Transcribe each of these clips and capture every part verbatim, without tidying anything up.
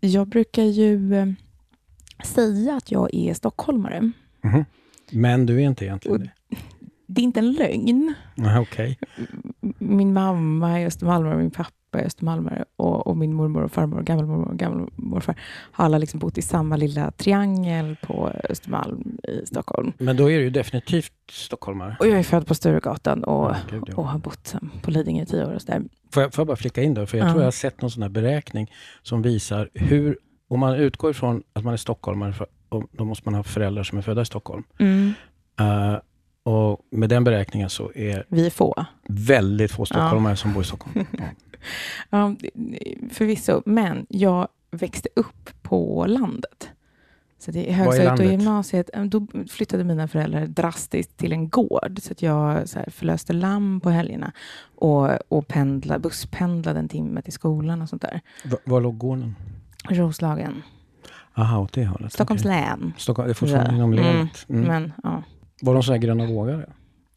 Jag brukar ju eh, säga att jag är stockholmare. Mm-hmm. Men du är inte egentligen det? Det är inte en lögn. Ah, okay. Min mamma är östermalmare, min pappa är östermalmare och, och min mormor och farmor och gammelmormor och gammelmorfar har alla liksom bott i samma lilla triangel på Östermalm i Stockholm. Men då är du ju definitivt stockholmare. Och jag är född på Sturegatan och, oh, Gud, ja. och har bott på Lidingö i tio år. Och så där. Får, jag, får jag bara flicka in då? För jag ja. tror jag har sett någon sån här beräkning som visar hur, om man utgår ifrån att man är stockholmare, för, då måste man ha föräldrar som är födda i Stockholm. Mm. Uh, och med den beräkningen så är vi är få. Väldigt få stockholmare ja. som bor i Stockholm. Ja. Ja, förvisso. Men jag växte upp på landet. Så det är högstadiet och gymnasiet. Då flyttade mina föräldrar drastiskt till en gård. Så att jag så här, förlöste lamm på helgerna. Och, och pendla, busspendlade en timme till skolan och sånt där. V- var låg gården? Roslagen. Aha, åt det hållet. Stockholms okay. län. Stockholm, det är fortfarande inom länet. Mm. Mm. Men, ja. Var de så här gröna vågare?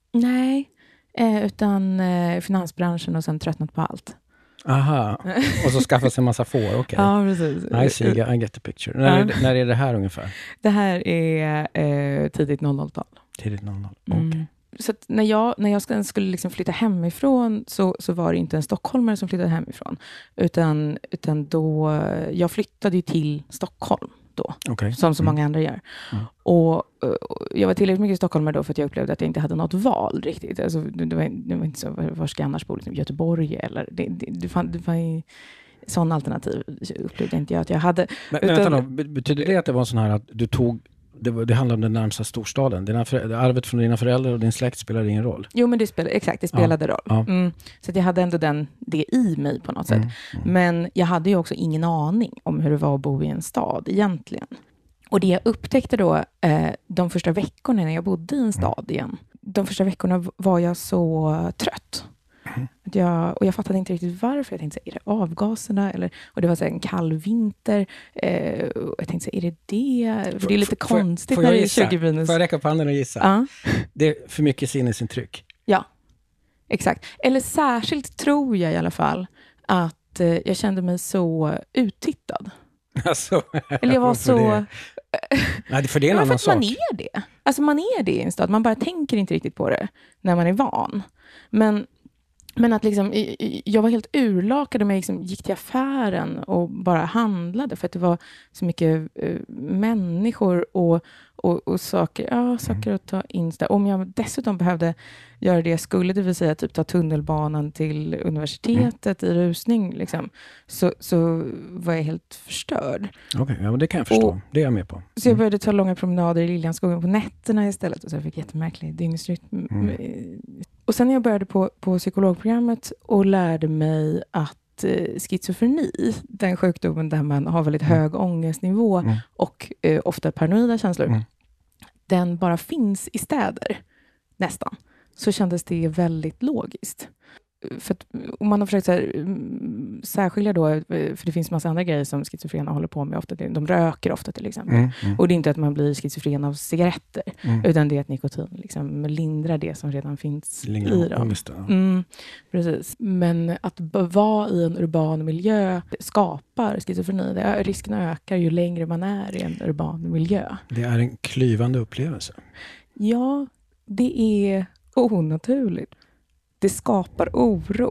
Nej, eh, utan eh, finansbranschen och sen tröttnat på allt. Aha, och så skaffa sig en massa får, okej. Okay. Ja, precis. I see, I get the picture. När, ja. är, det, när är det här ungefär? Det här är eh, tidigt noll noll-tal. Tidigt noll noll, okej. Okay. Mm. Så att när jag, när jag skulle liksom flytta hemifrån så, så var det inte en stockholmare som flyttade hemifrån. Utan, utan då, jag flyttade ju till Stockholm då. Okay. Som så många mm. andra gör. Mm. Och, och jag var tillräckligt mycket stockholmare då för att jag upplevde att jag inte hade något val riktigt. Alltså, det, var, det var inte så, var ska jag annars bo? Liksom, Göteborg eller... Det, det, det, fann, det var ju sån alternativ upplevde inte jag att jag hade. Men, utan, men vänta då, betyder det att det var sån här att du tog... Det, var, det handlar om den närmsta storstaden. Dina för, arvet från dina föräldrar och din släkt spelade ingen roll. Jo, men det spelade, exakt, det spelade ja, roll. Ja. Mm, så att jag hade ändå den, det i mig på något sätt. Mm, mm. Men jag hade ju också ingen aning om hur det var att bo i en stad egentligen. Och det jag upptäckte då eh, de första veckorna när jag bodde i en stad igen. De första veckorna var jag så trött. Mm. Att jag, och jag fattade inte riktigt varför. Jag tänkte, är det avgaserna? Eller, och det var så här en kall vinter. Eh, och jag tänkte, är det det? För det är lite får, konstigt får när jag det är gissa? tjugo minus. Får jag räcka på handen och gissa? Uh. Det är för mycket sinnesintryck. Ja, exakt. Eller särskilt tror jag i alla fall att eh, jag kände mig så uttittad. Alltså, Eller jag var så... Nej, för det är en ja, annan för sak. Man är det. Alltså man är det i en stad. Man bara tänker inte riktigt på det när man är van. Men, men att liksom, jag var helt urlakad om jag liksom gick till affären och bara handlade. För att det var så mycket uh, människor och, och, och saker, ja, saker att ta in. Om jag dessutom behövde göra det jag skulle, det vill säga typ ta tunnelbanan till universitetet mm. i rusning, liksom, så, så var jag helt förstörd. Okej, okay, ja, det kan jag förstå. Och, det är jag med på. Mm. Så jag började ta långa promenader i Liljanskogen på nätterna istället. Och så jag fick jättemärklig dygnsrytm. Mm. Och sen när jag började på, på psykologprogrammet och lärde mig att eh, schizofreni, den sjukdomen där man har väldigt mm. hög ångestnivå mm. och eh, ofta paranoida känslor, mm. den bara finns i städer, nästan. Så kändes det väldigt logiskt. För att, om man har försökt så här, särskilja då, för det finns massa andra grejer som schizofrena håller på med ofta. De röker ofta till exempel. Mm, mm. Och det är inte att man blir schizofren av cigaretter. Mm. Utan det är att nikotin liksom lindrar det som redan finns Lindra, i dem. Ja. Mm, precis. Men att vara i en urban miljö skapar schizofreni. Det, risken ökar ju längre man är i en urban miljö. Det är en klyvande upplevelse. Ja, det är onaturligt. Det skapar oro.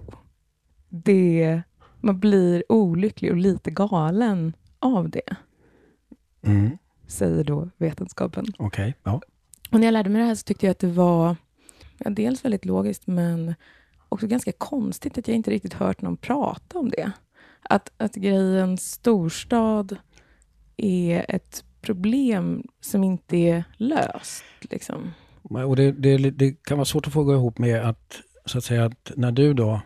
Det, man blir olycklig och lite galen av det. Mm. Säger då vetenskapen. Okej, okay, ja. Och när jag lärde mig det här så tyckte jag att det var ja, dels väldigt logiskt men också ganska konstigt att jag inte riktigt hört någon prata om det. Att, att grejen storstad är ett problem som inte är löst. Liksom. Och det, det, det kan vara svårt att få gå ihop med att så att säga att när du då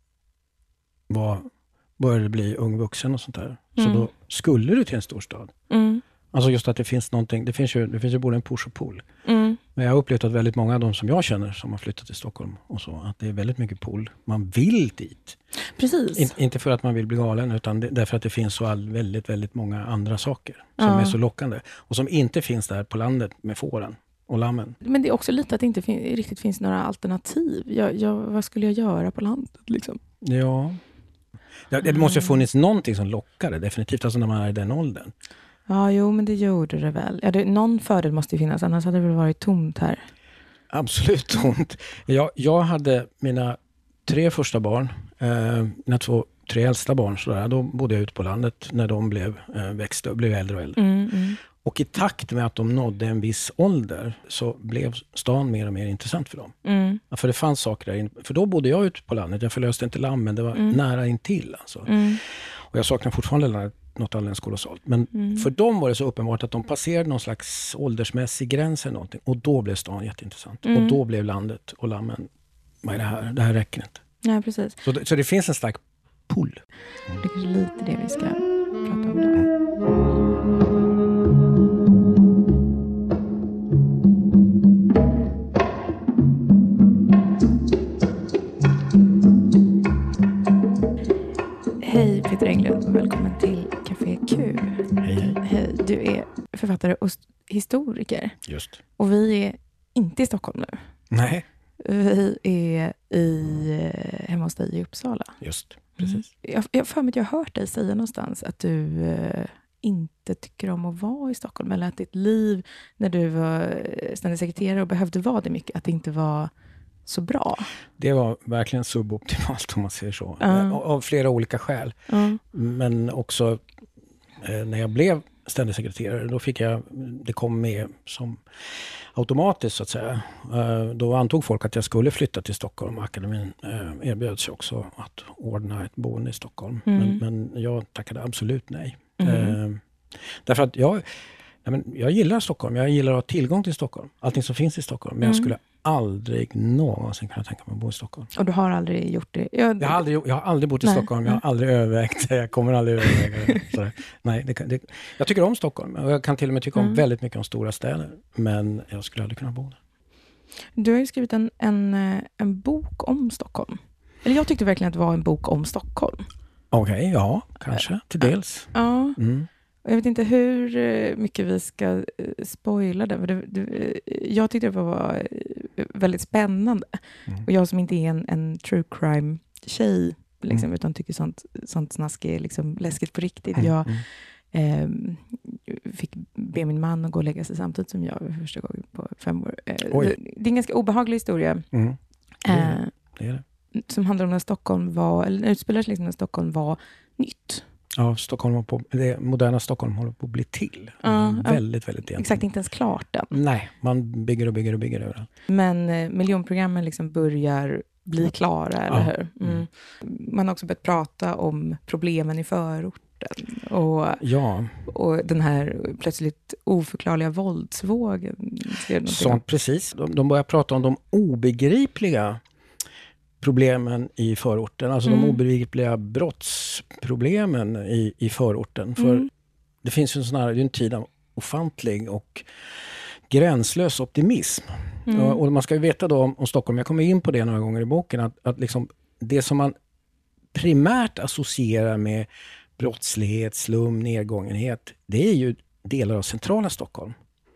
var, började bli ung vuxen och sånt där, mm. så då skulle du till en storstad. Mm. Alltså just att det finns någonting, det finns ju, det finns ju både en push och pull. Mm. Men jag har upplevt att väldigt många av de som jag känner som har flyttat till Stockholm och så, att det är väldigt mycket pull. Man vill dit. Precis. In, inte för att man vill bli galen, utan det, därför att det finns så all, väldigt, väldigt många andra saker som ja. är så lockande. Och som inte finns där på landet med fåren. Och lammen. Men det är också lite att det inte fin- riktigt finns några alternativ. Jag, jag, vad skulle jag göra på landet? Liksom? Ja. Det, det måste ju ha funnits någonting som lockade, definitivt, alltså när man är i den åldern. Ja, jo, men det gjorde det väl. Ja, det, någon fördel måste ju finnas, annars hade det väl varit tomt här. Absolut tomt. Jag, jag hade mina tre första barn, eh, mina två, tre äldsta barn, sådär, då bodde jag ute på landet när de blev, eh, växte och blev äldre och äldre. Mm, mm. Och i takt med att de nådde en viss ålder så blev stan mer och mer intressant för dem. Mm. Ja, för det fanns saker där inne. För då bodde jag ute på landet. Jag förlöste inte lamm, men det var mm. nära intill. Alltså. Mm. Och jag saknar fortfarande landet, något alldeles kolossalt. Men mm. för dem var det så uppenbart att de passerade någon slags åldersmässig gräns eller någonting. Och då blev stan jätteintressant. Mm. Och då blev landet och lammen, vad är det här? Det här räcker inte. Ja, precis. Så det, så det finns en stark pull. Mm. Det är kanske lite det vi ska prata om idag. Hej Peter Englund och välkommen till Café Q. Hej, hej. Hej, du är författare och historiker. Just. Och vi är inte i Stockholm nu. Nej. Vi är i, hemma hos dig i Uppsala. Just, precis. Mm. Jag, jag för mig att jag har hört dig säga någonstans att du eh, inte tycker om att vara i Stockholm. Eller att ditt liv när du var ständig sekreterare och behövde vara det mycket, att det inte var så bra. Det var verkligen suboptimalt om man säger så. Mm. Av flera olika skäl. Mm. Men också eh, när jag blev ständig sekreterare, då fick jag, det kom med som automatiskt så att säga. Eh, då antog folk att jag skulle flytta till Stockholm. Akademin eh, erbjöd sig också att ordna ett boende i Stockholm. Mm. Men, men jag tackade absolut nej. Mm. Eh, därför att jag, ja, men jag gillar Stockholm. Jag gillar att ha tillgång till Stockholm. Allting som finns i Stockholm. Men Mm. jag skulle aldrig någonsin kunna tänka mig att bo i Stockholm. Och du har aldrig gjort det? Jag, Jag har aldrig, jag har aldrig bott i Nej, Stockholm. Jag har nej. aldrig övervägt det. Jag kommer aldrig överväga det. Sådär. Nej, det, kan- det, jag tycker om Stockholm. Och jag kan till och med tycka om Mm. väldigt mycket om stora städer. Men jag skulle aldrig kunna bo där. Du har ju skrivit en, en, eh, en bok om Stockholm. Eller jag tyckte verkligen att det var en bok om Stockholm. Okej, okay, ja, kanske. Till dels. Ja. Mm. Och jag vet inte hur eh, mycket vi ska eh, spoila det. För det, det eh, jag tyckte det var eh, väldigt spännande. Mm. Och jag som inte är en, en true crime-tjej, liksom, Mm. utan tycker sånt, sånt snask är liksom läskigt på riktigt. Mm. Jag Mm. eh, fick be min man att gå och lägga sig samtidigt som jag för första gången på fem år. Eh, Oj. det är en ganska obehaglig historia. Mm. Det är Eh, det. Det är det. som handlar om när Stockholm var, eller utspelar sig liksom när Stockholm var nytt. Ja, Stockholm var på, det moderna Stockholm håller på att bli till. Ja, Mm, ja. väldigt, väldigt egentligen. Exakt, inte ens klart än. Nej, man bygger och bygger och bygger överallt. Men eh, miljonprogrammen liksom börjar bli klara, eller Ja. hur? Mm. Man har också börjat prata om problemen i förorten. Och, Ja, och den här plötsligt oförklarliga våldsvågen. Skrev någonting om. sånt precis. De, de börjar prata om de obegripliga problemen i förorten. Alltså Mm. de obegripliga brottsproblemen i, i förorten. För Mm. det finns ju en sån här, det är en tid av ofantlig och gränslös optimism. Mm. Och, och man ska ju veta då om, om Stockholm, jag kommer in på det några gånger i boken, att, att liksom det som man primärt associerar med brottslighet, slum, nedgångenhet, det är ju delar av centrala Stockholm.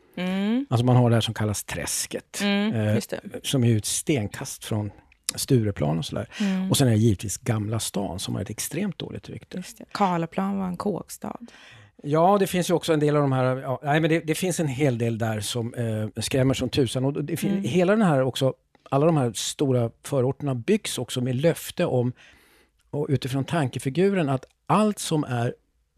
Mm. Alltså man har det här som kallas Träsket. Mm. eh, Just det. som är ju ett stenkast från Stureplan och sådär. Mm. Och sen är det givetvis Gamla stan som har ett extremt dåligt rykte. Just det. Karlaplan var en kåkstad. Ja, det finns ju också en del av de här, ja, nej men det, det finns en hel del där som eh, skrämmer som tusan. Och det fin- Mm. hela den här också, alla de här stora förorterna byggs också med löfte om, och utifrån tankefiguren, att allt som är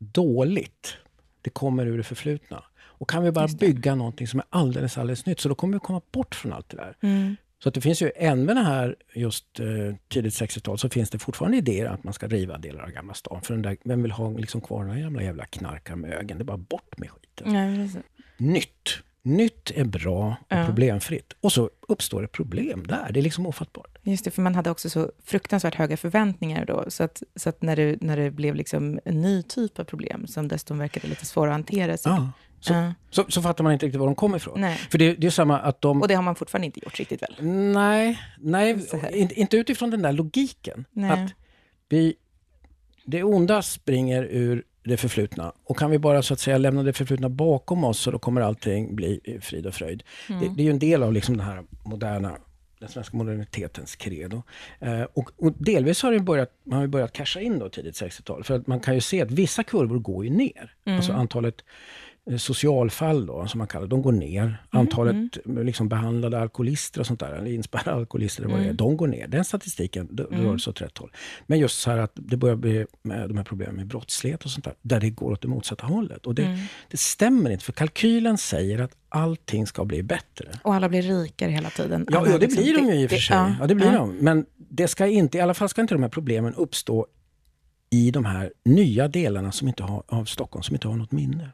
dåligt, det kommer ur det förflutna. Och kan vi bara Just det. bygga någonting som är alldeles, alldeles nytt, så då kommer vi komma bort från allt det där. Mm. Så att det finns ju, även här just eh, tidigt sextiotal, så finns det fortfarande idéer att man ska riva delar av Gamla stan. För den där, vem vill ha liksom kvar den här gamla jävla knarkarmögen? Det är bara bort med skiten. Ja, precis. Nytt. Nytt är bra och Ja. problemfritt. Och så uppstår det problem där. Det är liksom ofattbart. Just det, för man hade också så fruktansvärt höga förväntningar då. Så att, så att när, det, när det blev liksom en ny typ av problem som dessutom verkade lite svåra att hantera. Så, Ja. Så, Ja. så, så fattar man inte riktigt var de kommer ifrån. Nej. För det, det är samma att de... Och det har man fortfarande inte gjort riktigt väl? Nej, nej Så här. inte, inte utifrån den där logiken. Nej. Att vi, det onda springer ur det förflutna. Och kan vi bara så att säga lämna det förflutna bakom oss, så då kommer allting bli frid och fröjd. Mm. Det, det är ju en del av liksom den här moderna den svenska modernitetens credo. Eh, och, och delvis har det börjat, man har ju börjat casha in då tidigt sextiotal. För att man kan ju se att vissa kurvor går ju ner. Mm. Alltså antalet socialfall då, som man kallar de går ner. Mm, Antalet mm. liksom behandlade alkoholister och sånt där, eller inspärrade alkoholister, mm. vad det är, de går ner. Den statistiken det, mm. rör sig åt rätt håll. Men just så här att det börjar bli med de här problemen med brottslighet och sånt där, där det går åt det motsatta hållet. Och det, mm. det stämmer inte, för kalkylen säger att allting ska bli bättre. Och alla blir rikare hela tiden. Ja, ja det liksom, blir de ju i och för sig. Ja, ja, det blir ja. de. Men det ska inte, i alla fall ska inte de här problemen uppstå i de här nya delarna som inte har, av Stockholm som inte har något minne.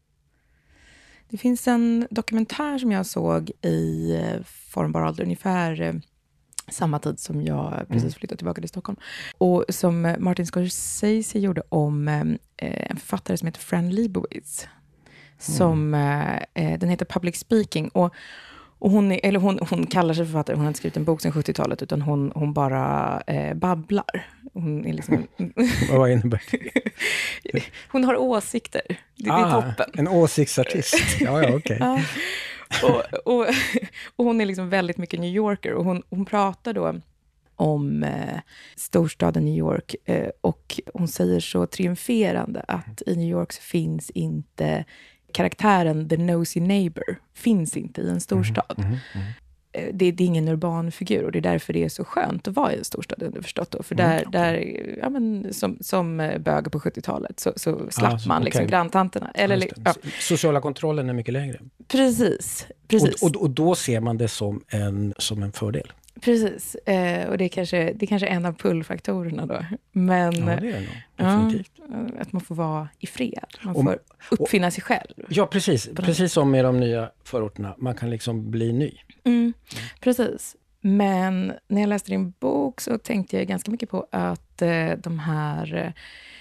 Det finns en dokumentär som jag såg i formbar ålder, ungefär samma tid som jag precis flyttade tillbaka till Stockholm. Och som Martin Scorsese gjorde om en författare som heter Fran Lebowitz. Som, mm. Den heter Public Speaking. Och, och hon, är, eller hon, hon kallar sig författare, hon har inte skrivit en bok sedan sjuttiotalet, utan hon, hon bara eh, babblar. Hon är liksom... Vad innebär det? Hon har åsikter. Det, ah, det är toppen. En åsiktsartist. Ja, ja, okej. Okay. Ja. Och, och, och hon är liksom väldigt mycket New Yorker. Och hon, hon pratar då om eh, storstaden New York. Eh, och hon säger så triumferande att i New York så finns inte karaktären the nosy neighbor. Finns inte i en storstad. Mm, mm, mm. Det, det är ingen urban figur, och det är därför det är så skönt att vara i en storstad, underförstått då. För där, mm, okay. där ja, men, som, som bög på sjuttiotalet så, så slapp ah, man liksom okay. granntanterna. Eller, ja. Sociala kontrollen är mycket lägre. Precis. precis. Och, och, och då ser man det som en, som en fördel. Precis, eh, och det är, kanske, det är kanske en av pullfaktorerna då. Men, ja, det är det nog. Definitivt. Ja, att man får vara i fred. Man får och, uppfinna och, sig själv. Ja, precis. Precis som med de nya förorterna. Man kan liksom bli ny. Mm, mm. Precis. Men när jag läste din bok så tänkte jag ganska mycket på att eh, de här eh,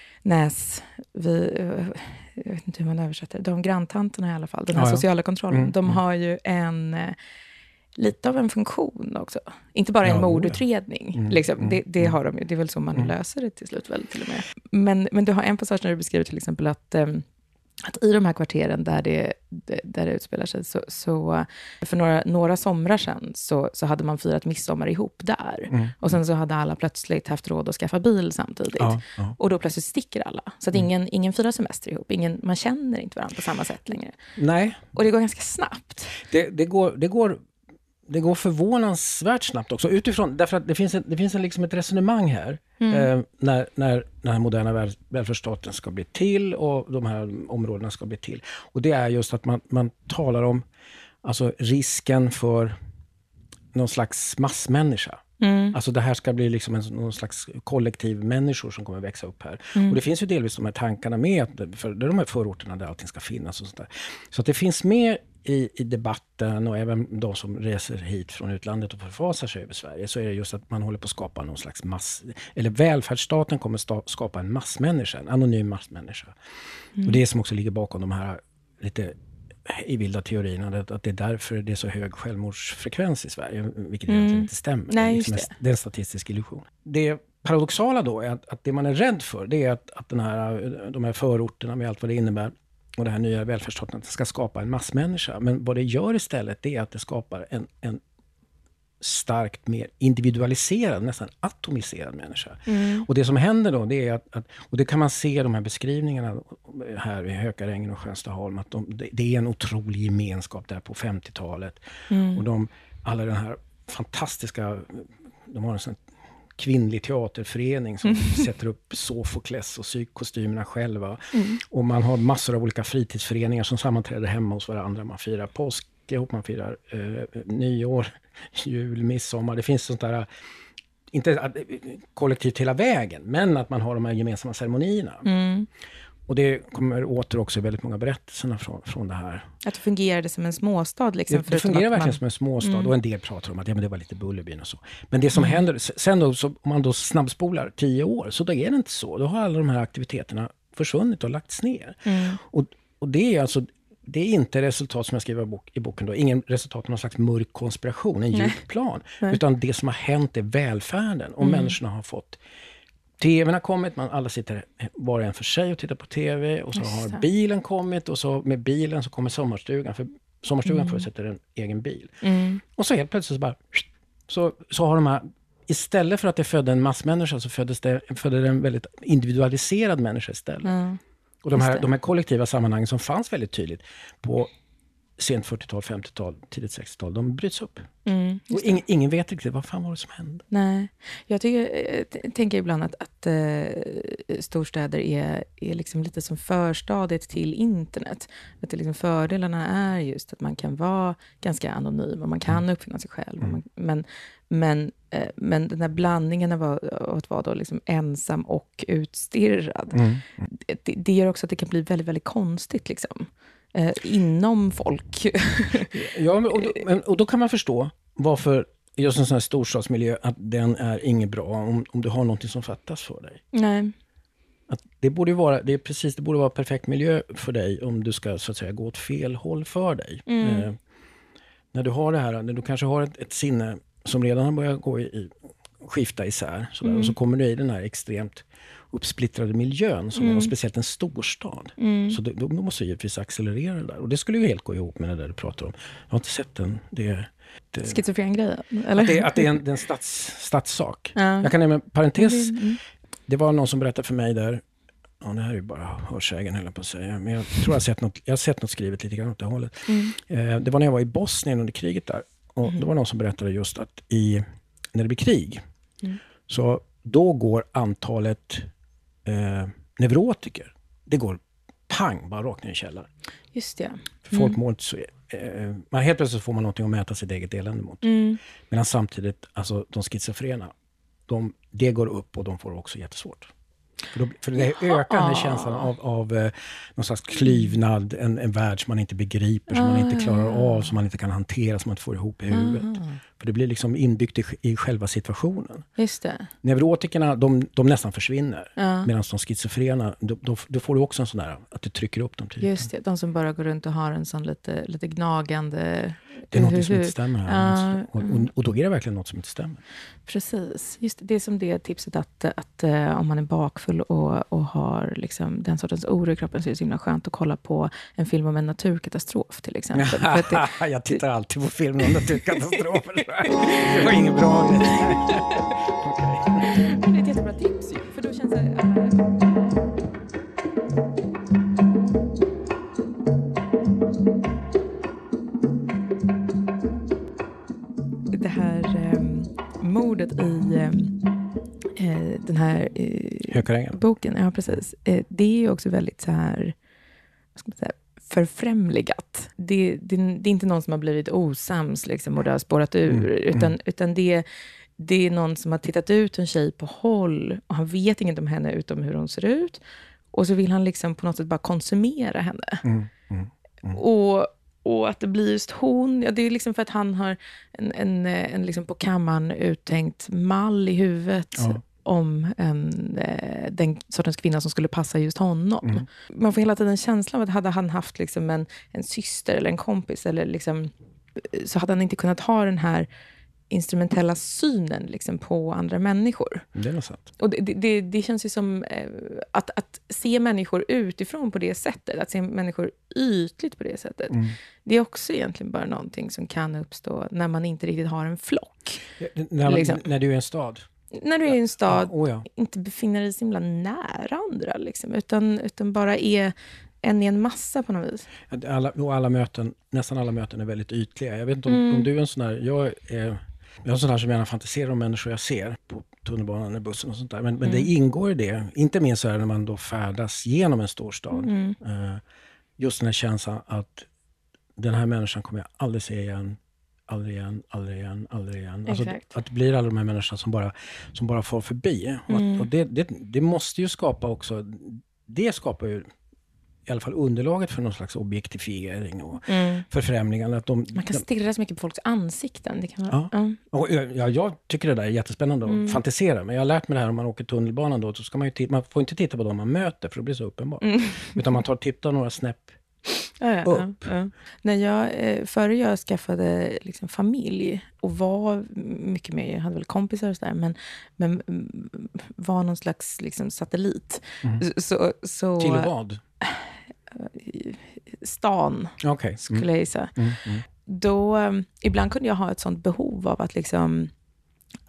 näs... Vi, eh, jag vet inte hur man översätter. De granntanterna i alla fall. Den här ja, ja. sociala kontrollen. Mm, de mm. har ju en... Eh, lite av en funktion också. Inte bara en ja, mordutredning. Mm, liksom. mm, det, det har de ju. Det är väl så man mm. löser det till slut väl till och med. Men, men du har en passage när du beskriver till exempel att, um, att i de här kvarteren där det, där det utspelar sig så, så för några, några somrar sedan så, så hade man firat midsommar ihop där. Mm. Och sen så hade alla plötsligt haft råd att skaffa bil samtidigt. Ja, ja. Och då plötsligt sticker alla. Så att mm. ingen, ingen firar semester ihop. Ingen, man känner inte varandra på samma sätt längre. Nej. Och det går ganska snabbt. Det, det går... Det går... Det går förvånansvärt snabbt också. Utifrån, därför att det finns, en, det finns en, liksom ett resonemang här. Mm. Eh, när, när den här moderna väl, välfärdsstaten ska bli till och de här områdena ska bli till. Och det är just att man, man talar om alltså, risken för någon slags massmänniska. Mm. Alltså det här ska bli liksom en, någon slags kollektiv människor som kommer växa upp här. Mm. Och det finns ju delvis de här tankarna med att för, det är de här förorterna där allting ska finnas och sånt där. Så att det finns med i, i debatten och även de som reser hit från utlandet och förfasar sig över Sverige, så är det just att man håller på att skapa någon slags mass... Eller välfärdsstaten kommer sta, skapa en massmänniska, en anonym massmänniska. Mm. Och det som också ligger bakom de här lite i vilda teorierna, att det är därför det är så hög självmordsfrekvens i Sverige, vilket mm. egentligen inte stämmer. Nej, det, är liksom just det. det är en statistisk illusion. Det paradoxala då är att, att det man är rädd för, det är att, att den här, de här förorterna med allt vad det innebär och det här nya välfärdsstaten ska skapa en massmänniska. Men vad det gör istället, det är att det skapar en, en starkt mer individualiserad, nästan atomiserad människa. Mm. Och det som händer då, det är att, att, och det kan man se i de här beskrivningarna här i Hökarängen och Skönstaholm, att de, det, det är en otrolig gemenskap där på femtiotalet. Mm. Och de, alla den här fantastiska, de har en sån kvinnlig teaterförening som mm. sätter upp Sofokles och sykkostymerna själva. Mm. Och man har massor av olika fritidsföreningar som sammanträder hemma hos varandra. Man firar påsk ihop, man firar eh, nyår, jul, midsommar. Det finns sånt där, inte kollektivt hela vägen, men att man har de här gemensamma ceremonierna. Mm. Och det kommer åter också i väldigt många berättelserna från, från det här. Att det fungerade som en småstad liksom. Det, det fungerar verkligen man... som en småstad. Mm. Och en del pratar om att ja, men det var lite Bullerbyn och så. Men det som mm. händer, sen då, så, om man då snabbspolar tio år, så då är det inte så. Då har alla de här aktiviteterna försvunnit och lagts ner. Mm. Och, och det är alltså, det är inte resultat som jag skriver i, bok, i boken då. Ingen resultat av någon slags mörk konspiration, en djup plan. Nej. Utan det som har hänt är välfärden. Och mm. människorna har fått... Tvn har kommit, man alla sitter var och en för sig och tittar på tv. Och så har bilen kommit och så med bilen så kommer sommarstugan. För sommarstugan mm. förutsätter en egen bil. Mm. Och så helt plötsligt så bara så, så har de här, istället för att det födde en massmänniska så föddes det, födde det en väldigt individualiserad människa istället. Mm. Och de här, de här kollektiva sammanhangen som fanns väldigt tydligt på sent fyrtiotal, femtiotal, tidigt sextiotal, de bryts upp. Mm, och ing, ingen vet riktigt vad fan var det som hände. Nej, jag, tycker, jag tänker ibland att, att uh, storstäder är, är liksom lite som förstadiet till internet. Att det liksom fördelarna är just att man kan vara ganska anonym och man kan mm. uppfinna sig själv. Mm. Man, men, men, uh, men den här blandningen av, av att vara då liksom ensam och utstirrad, mm. det, det gör också att det kan bli väldigt, väldigt konstigt liksom. Eh, inom folk. Ja, och då, och då kan man förstå varför just en sån här storstadsmiljö, att den är inget bra om, om du har någonting som fattas för dig. Nej. Att det borde vara, det är precis, det borde vara perfekt miljö för dig om du ska så att säga gå åt fel håll för dig. Mm. Eh, när du har det här, när du kanske har ett, ett sinne som redan har börjat gå i, i skifta isär sådär, mm. och så kommer du i den här extremt uppsplittrade miljön som mm. är speciellt en storstad. Mm. Så då, då måste jag givetvis accelerera det där. Och det skulle ju helt gå ihop med det där du pratar om. Jag har inte sett den. Det, det, Schizofren-grejen? Eller? Att det, att det är en, det är en stats, stadssak. Ja. Jag kan nämna en parentes. Mm. Det var någon som berättade för mig där. Ja, det här är ju bara hörsägen, höll jag på att säga. Men jag tror jag har sett något, jag har sett något skrivet lite grann åt det hållet. Mm. Eh, det var när jag var i Bosnien under kriget där. Och mm. det var någon som berättade just att i, när det blir krig mm. så då går antalet Eh, neurotiker, det går pang, bara rakt ner i källaren. Just det. För folk mm. mår inte så... Eh, man helt plötsligt får man någonting att mäta sitt eget elände mot. Mm. Medan samtidigt, alltså de schizofrena, de, det går upp och de får också jättesvårt. För, då, för det ökar den här känslan av, av eh, någon slags klyvnad, en, en värld som man inte begriper, som man inte klarar av, som man inte kan hantera, som man inte får ihop i huvudet. Aha. För det blir liksom inbyggt i, i själva situationen. Just det. Neurotikerna, de, de nästan försvinner. Ja. Medan de schizofrena, då, då, då får du också en sån där, att du trycker upp dem till. Just det, de som bara går runt och har en sån lite, lite gnagande... Det är något som inte stämmer här. Ja. Och, och, och då är det verkligen något som inte stämmer. Precis. Just det, det är som det tipset att, att, att om man är bakfull och, och har liksom den sortens oro i kroppen, så är det så himla skönt att kolla på en film om en naturkatastrof till exempel. För att det, jag tittar alltid på film om naturkatastrofer. Det var ingen bra grej. Okay. Det är ett jättebra tips ju, för då känns det... Uh... Det här eh, mordet i eh, den här eh, boken, ja precis, eh, det är ju också väldigt så här, vad ska man säga, förfrämligat. Det, det, det är inte någon som har blivit osams liksom, och det har spårat ur, mm. utan, mm. utan det, det är någon som har tittat ut en tjej på håll och han vet inget om henne utom hur hon ser ut, och så vill han liksom på något sätt bara konsumera henne. Mm. Mm. Mm. Och Och att det blir just hon, ja, det är liksom för att han har en, en, en liksom på kammaren uttänkt mall i huvudet ja. om en, den sortens kvinna som skulle passa just honom. Mm. Man får hela tiden känslan av att hade han haft liksom en, en syster eller en kompis, eller liksom, så hade han inte kunnat ha den här instrumentella synen liksom på andra människor. Det är något sant. Och det, det, det känns ju som eh, att, att se människor utifrån på det sättet, att se människor ytligt på det sättet, mm. det är också egentligen bara någonting som kan uppstå när man inte riktigt har en flock. Ja, när, liksom. när du är i en stad? När du är i en stad, ja, oh ja. inte befinner dig så himla nära andra, liksom, utan, utan bara är en i en massa på något vis. Alla, och alla möten, nästan alla möten är väldigt ytliga. Jag vet inte om, mm. om du är en sån här, jag är... Jag är en sån här som gärna fantiserar om människor jag ser på tunnelbanan eller bussen och sånt där. Men, mm. men det ingår i det. Inte minst så här när man då färdas genom en storstad. Mm. Uh, just den här känslan att den här människan kommer jag aldrig se igen. Aldrig igen, aldrig igen, aldrig igen. Alltså, att det blir alla de här människorna som bara, som bara får förbi. Och, att, mm. och det, det, det måste ju skapa också, det skapar ju i alla fall underlaget för någon slags objektifiering och mm. förfrämlingar. Att de, man kan stirra så mycket på folks ansikten. Det kan vara, ja. Mm. Och, ja, jag tycker det där är jättespännande att mm. fantisera. Men jag har lärt mig det här om man åker tunnelbanan då. Så ska man, ju titta, man får inte titta på dem man möter, för det blir så uppenbart. Mm. Utan man tar titta några snäpp ja, ja, upp. Ja, ja. När jag, eh, före jag skaffade liksom, familj och var mycket mer, jag hade väl kompisar och sådär, men, men var någon slags liksom, satellit. Mm. Så, så, till vad? Stan, okay. skulle jag säga. Mm, mm. Då, um, ibland kunde jag ha ett sånt behov av att liksom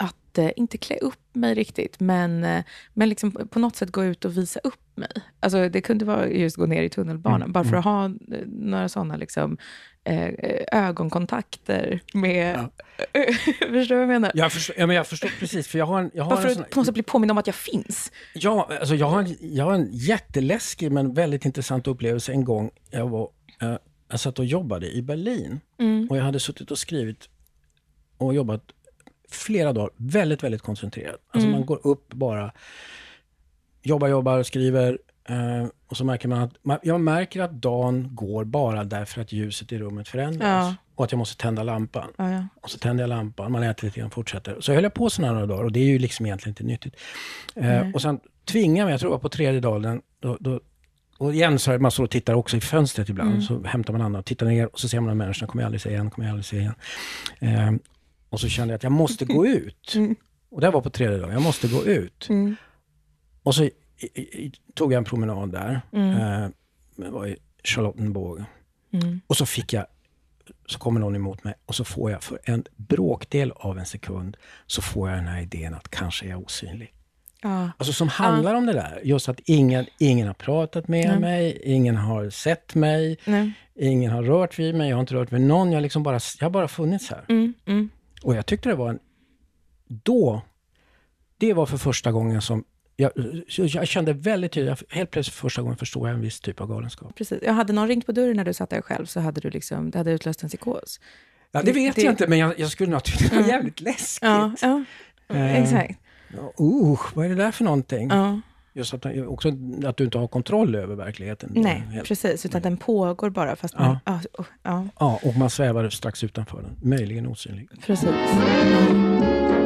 att eh, inte klä upp mig riktigt, men, eh, men liksom på något sätt gå ut och visa upp mig. Alltså det kunde vara just gå ner i tunnelbanan, mm. bara för att ha eh, några sådana liksom, eh, ögonkontakter med... Ja. Förstår du vad jag menar? Jag förstår, ja, men jag förstår precis, för jag har en... Jag har bara för en att sån... på något sätt bli påmind om att jag finns. Ja, alltså jag har en, jag har en jätteläskig men väldigt intressant upplevelse en gång. Jag, var, eh, jag satt och jobbade i Berlin mm. och jag hade suttit och skrivit och jobbat flera dagar väldigt, väldigt koncentrerat. Alltså mm. man går upp bara, jobbar, jobbar, skriver eh, och så märker man att man, jag märker att dagen går bara därför att ljuset i rummet förändras. Ja. Och att jag måste tända lampan. Ja, ja. Och så tänder jag lampan, man äter lite grann och fortsätter. Så höll jag på sådana några dagar och det är ju liksom egentligen inte nyttigt. Eh, och sen tvingar mig, jag tror jag på tredje dagen, då, då, och igen så är man så och tittar också i fönstret ibland. Mm. Så hämtar man andra och tittar ner och så ser man att människorna kommer jag aldrig se igen, kommer jag aldrig se igen. Eh, och så kände jag att jag måste gå ut. Mm. Och det var på tredje dagen, jag måste gå ut. Mm. Och så i, i, tog jag en promenad där. Mm. Eh, det var i Charlottenburg. Mm. Och så fick jag så kommer någon emot mig och så får jag för en bråkdel av en sekund så får jag den här idén att kanske jag är osynlig. Ja. Alltså som handlar ja. om det där. Just att ingen, ingen har pratat med mm. mig, ingen har sett mig, mm. ingen har rört vid mig, jag har inte rört vid någon, jag, liksom bara, jag har bara funnits här. Mm. Mm. Och jag tyckte det var en... Då, det var för första gången som Jag, jag kände väldigt tydligt, helt plötsligt första gången förstår jag en viss typ av galenskap. Precis. Jag hade någon ringt på dörren när du satt där själv så hade du liksom, det hade utlöst en psykos. Ja, det vet det, jag inte, men jag, jag skulle nog tycka det var jävligt läskigt. Ja, ja. Uh, exakt. Uh, vad är det där för någonting? Ja. Just att, också att du inte har kontroll över verkligheten. Nej, helt, precis. Utan nej. Den pågår bara fast man... Ja. Uh, uh, uh. ja, och man svävar strax utanför den. Möjligen osynlig. Precis. Mm.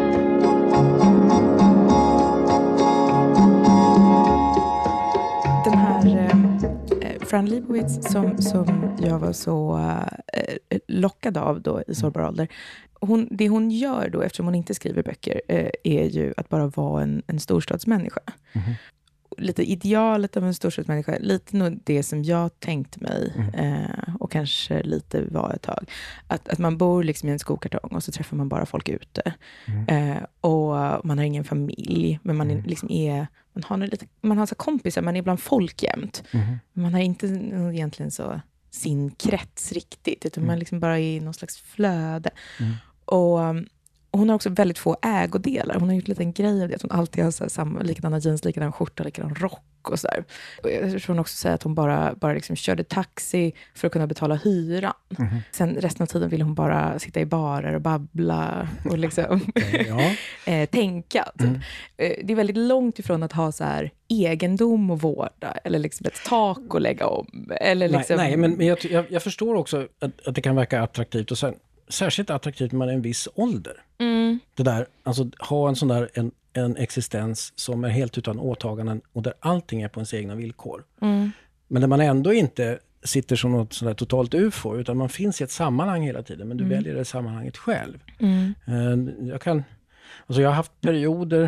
Den här eh, Fran Lebowitz som, som jag var så eh, lockad av då i sårbar ålder. Hon, det hon gör då, eftersom hon inte skriver böcker, eh, är ju att bara vara en, en storstadsmänniska. Mm. Lite idealet av en storstadsmänniska, lite nog det som jag tänkte mig mm. eh, och kanske lite var ett tag. Att, att man bor liksom i en skokartong och så träffar man bara folk ute. Mm. Eh, och man har ingen familj, men man är, liksom är man har, lite, man har så kompisar, man är bland folk jämt. Mm. Man har inte egentligen så sin krets riktigt, utan mm. man liksom bara är i någon slags flöde. Mm. Och Och hon har också väldigt få ägodelar. Hon har gjort lite en grej av det. Att hon alltid har så här samma, likadana jeans, likadan skjorta, likadan rock och så där. Och jag tror hon också säger att hon bara, bara liksom körde taxi för att kunna betala hyran. Mm-hmm. Sen resten av tiden ville hon bara sitta i barer och babbla och liksom okay, ja. eh, tänka. Typ. Mm. Det är väldigt långt ifrån att ha så här egendom och vårda. Eller liksom ett tak att lägga om. Eller liksom... Nej, nej, men jag, jag, jag förstår också att, att det kan verka attraktivt. Och sen särskilt attraktivt när man är en viss ålder. Mm. Det där, alltså ha en sån där en, en existens som är helt utan åtaganden och där allting är på ens egna villkor. Mm. Men där man ändå inte sitter som något sån där totalt U F O, utan man finns i ett sammanhang hela tiden, men du mm. väljer det sammanhanget själv. Mm. Jag kan, alltså jag har haft perioder,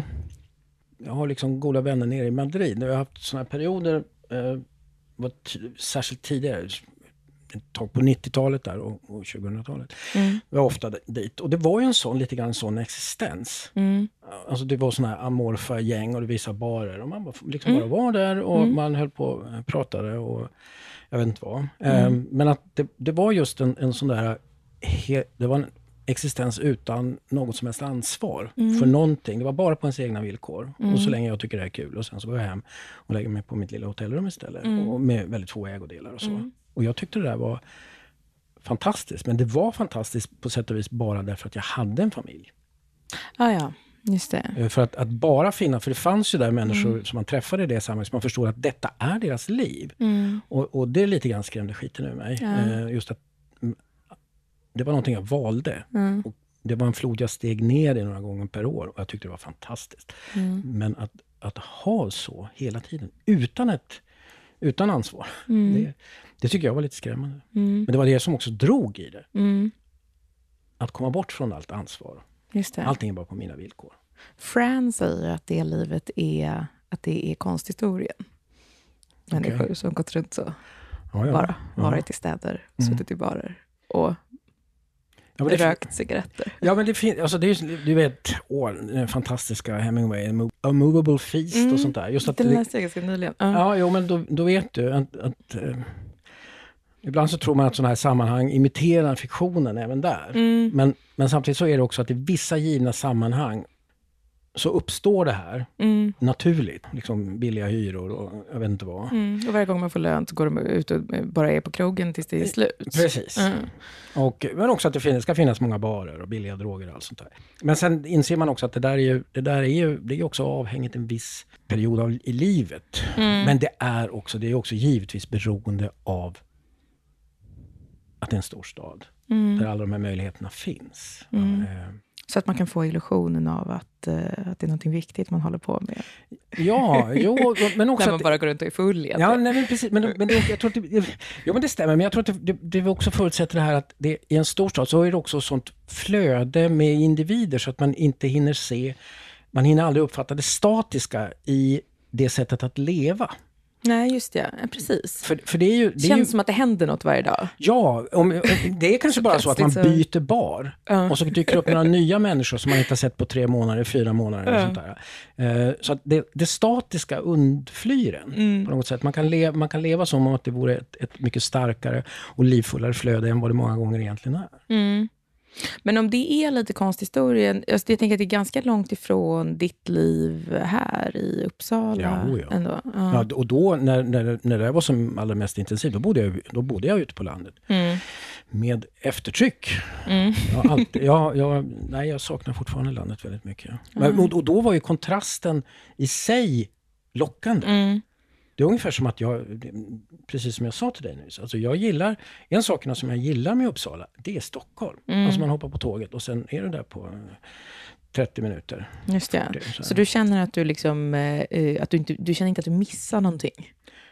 jag har liksom goda vänner nere i Madrid, jag har haft såna här perioder, eh, var t- särskilt tidigare, ett tag på nittiotalet där och, och tjugohundratalet. Mm. Jag var ofta dit. Och det var ju en sån, lite grann en sån existens. Mm. Alltså det var såna här amorfa gäng och det visade barer. Och man bara, liksom mm. bara var där och mm. man höll på och pratade och jag vet inte vad. Mm. Um, men att det, det var just en, en sån där, he, det var en existens utan något som helst ansvar mm. för någonting. Det var bara på ens egna villkor. Mm. Och så länge jag tycker det är kul. Och sen så går jag hem och lägger mig på mitt lilla hotellrum istället. Mm. Och med väldigt få ägodelar och så. Mm. Och jag tyckte det där var fantastiskt. Men det var fantastiskt på sätt och vis bara därför att jag hade en familj. Ah, ja, just det. För att, att bara finna, för det fanns ju där människor mm. som man träffade i det sammanhanget, som man förstår att detta är deras liv. Mm. Och, och det är lite grann skrämde skiten ur mig. Ja. Just att det var någonting jag valde. Mm. Och det var en flod jag steg ner i några gånger per år. Och jag tyckte det var fantastiskt. Mm. Men att, att ha så hela tiden, utan ett utan ansvar. Mm. Det, det tycker jag var lite skrämmande. Mm. Men det var det som också drog i det. Mm. Att komma bort från allt ansvar. Just det. Allting är bara på mina villkor. Fran säger att det livet är att det är konsthistorien. Människor okay. som gått runt så. Ja, ja. Bara varit ja. i städer, mm. suttit i barer. Och Ja, men det rökt fin- cigaretter. Ja, men det finns, alltså det är ju, du vet, åh, den fantastiska Hemingway, A Movable Feast mm, och sånt där. Just att det läste jag ganska nyligen. Uh. Ja, jo, men då, då vet du att, att eh, ibland så tror man att sådana här sammanhang imiterar fiktionen även där. Mm. Men, men samtidigt så är det också att i vissa givna sammanhang så uppstår det här mm. naturligt. Liksom billiga hyror och jag vet inte vad. Mm. Och varje gång man får lön så går de ut och bara är på krogen tills det är slut. Precis. Mm. Och, men också att det finns, ska finnas många barer och billiga droger och allt sånt där. Men sen inser man också att det där är ju, det där är ju, det är också avhängigt en viss period av, i livet. Mm. Men det är också, det är också givetvis beroende av att det är en stor stad. Mm. Där alla de här möjligheterna finns. Mm. Eh, Så att man kan få illusionen av att, uh, att det är något viktigt man håller på med. Ja, jo, men också... När man bara går runt och är full egentligen. Ja, nej, men precis. Men, men det, jag tror att det, jo, men det stämmer. Men jag tror att det, det, det också förutsätter det här att det, i en storstad så är det också sånt flöde med individer så att man inte hinner se, man hinner aldrig uppfatta det statiska i det sättet att leva. Nej, just det. Ja, precis. För, för det är ju, det känns är ju, som att det händer något varje dag. Ja, om, det är kanske bara så att man byter bar. Uh. Och så dyker det upp några nya människor som man inte har sett på tre månader, fyra månader. Uh. Och sånt där. Uh, så att det, det statiska undflyr en mm. på något sätt. Man kan, leva, man kan leva som om att det vore ett, ett mycket starkare och livfullare flöde än vad det många gånger egentligen är. Mm. Men om det är lite konsthistorien, alltså jag tänker att det är ganska långt ifrån ditt liv här i Uppsala. Ja, ja. Ändå. Ja. Ja, och då när, när, när det var som allra mest intensivt, då bodde jag, då bodde jag ute på landet. Mm. Med eftertryck. Mm. Jag, alltid, jag, jag, nej, jag saknar fortfarande landet väldigt mycket. Men, mm. och, och då var ju kontrasten i sig lockande. Mm. Det är ungefär som att jag, precis som jag sa till dig nyss, alltså jag gillar, en sak som jag gillar med Uppsala, det är Stockholm. Mm. Alltså man hoppar på tåget och sen är det där på trettio minuter. Just det. Så, så du känner att du liksom, eh, att du inte, du känner inte att du missar någonting?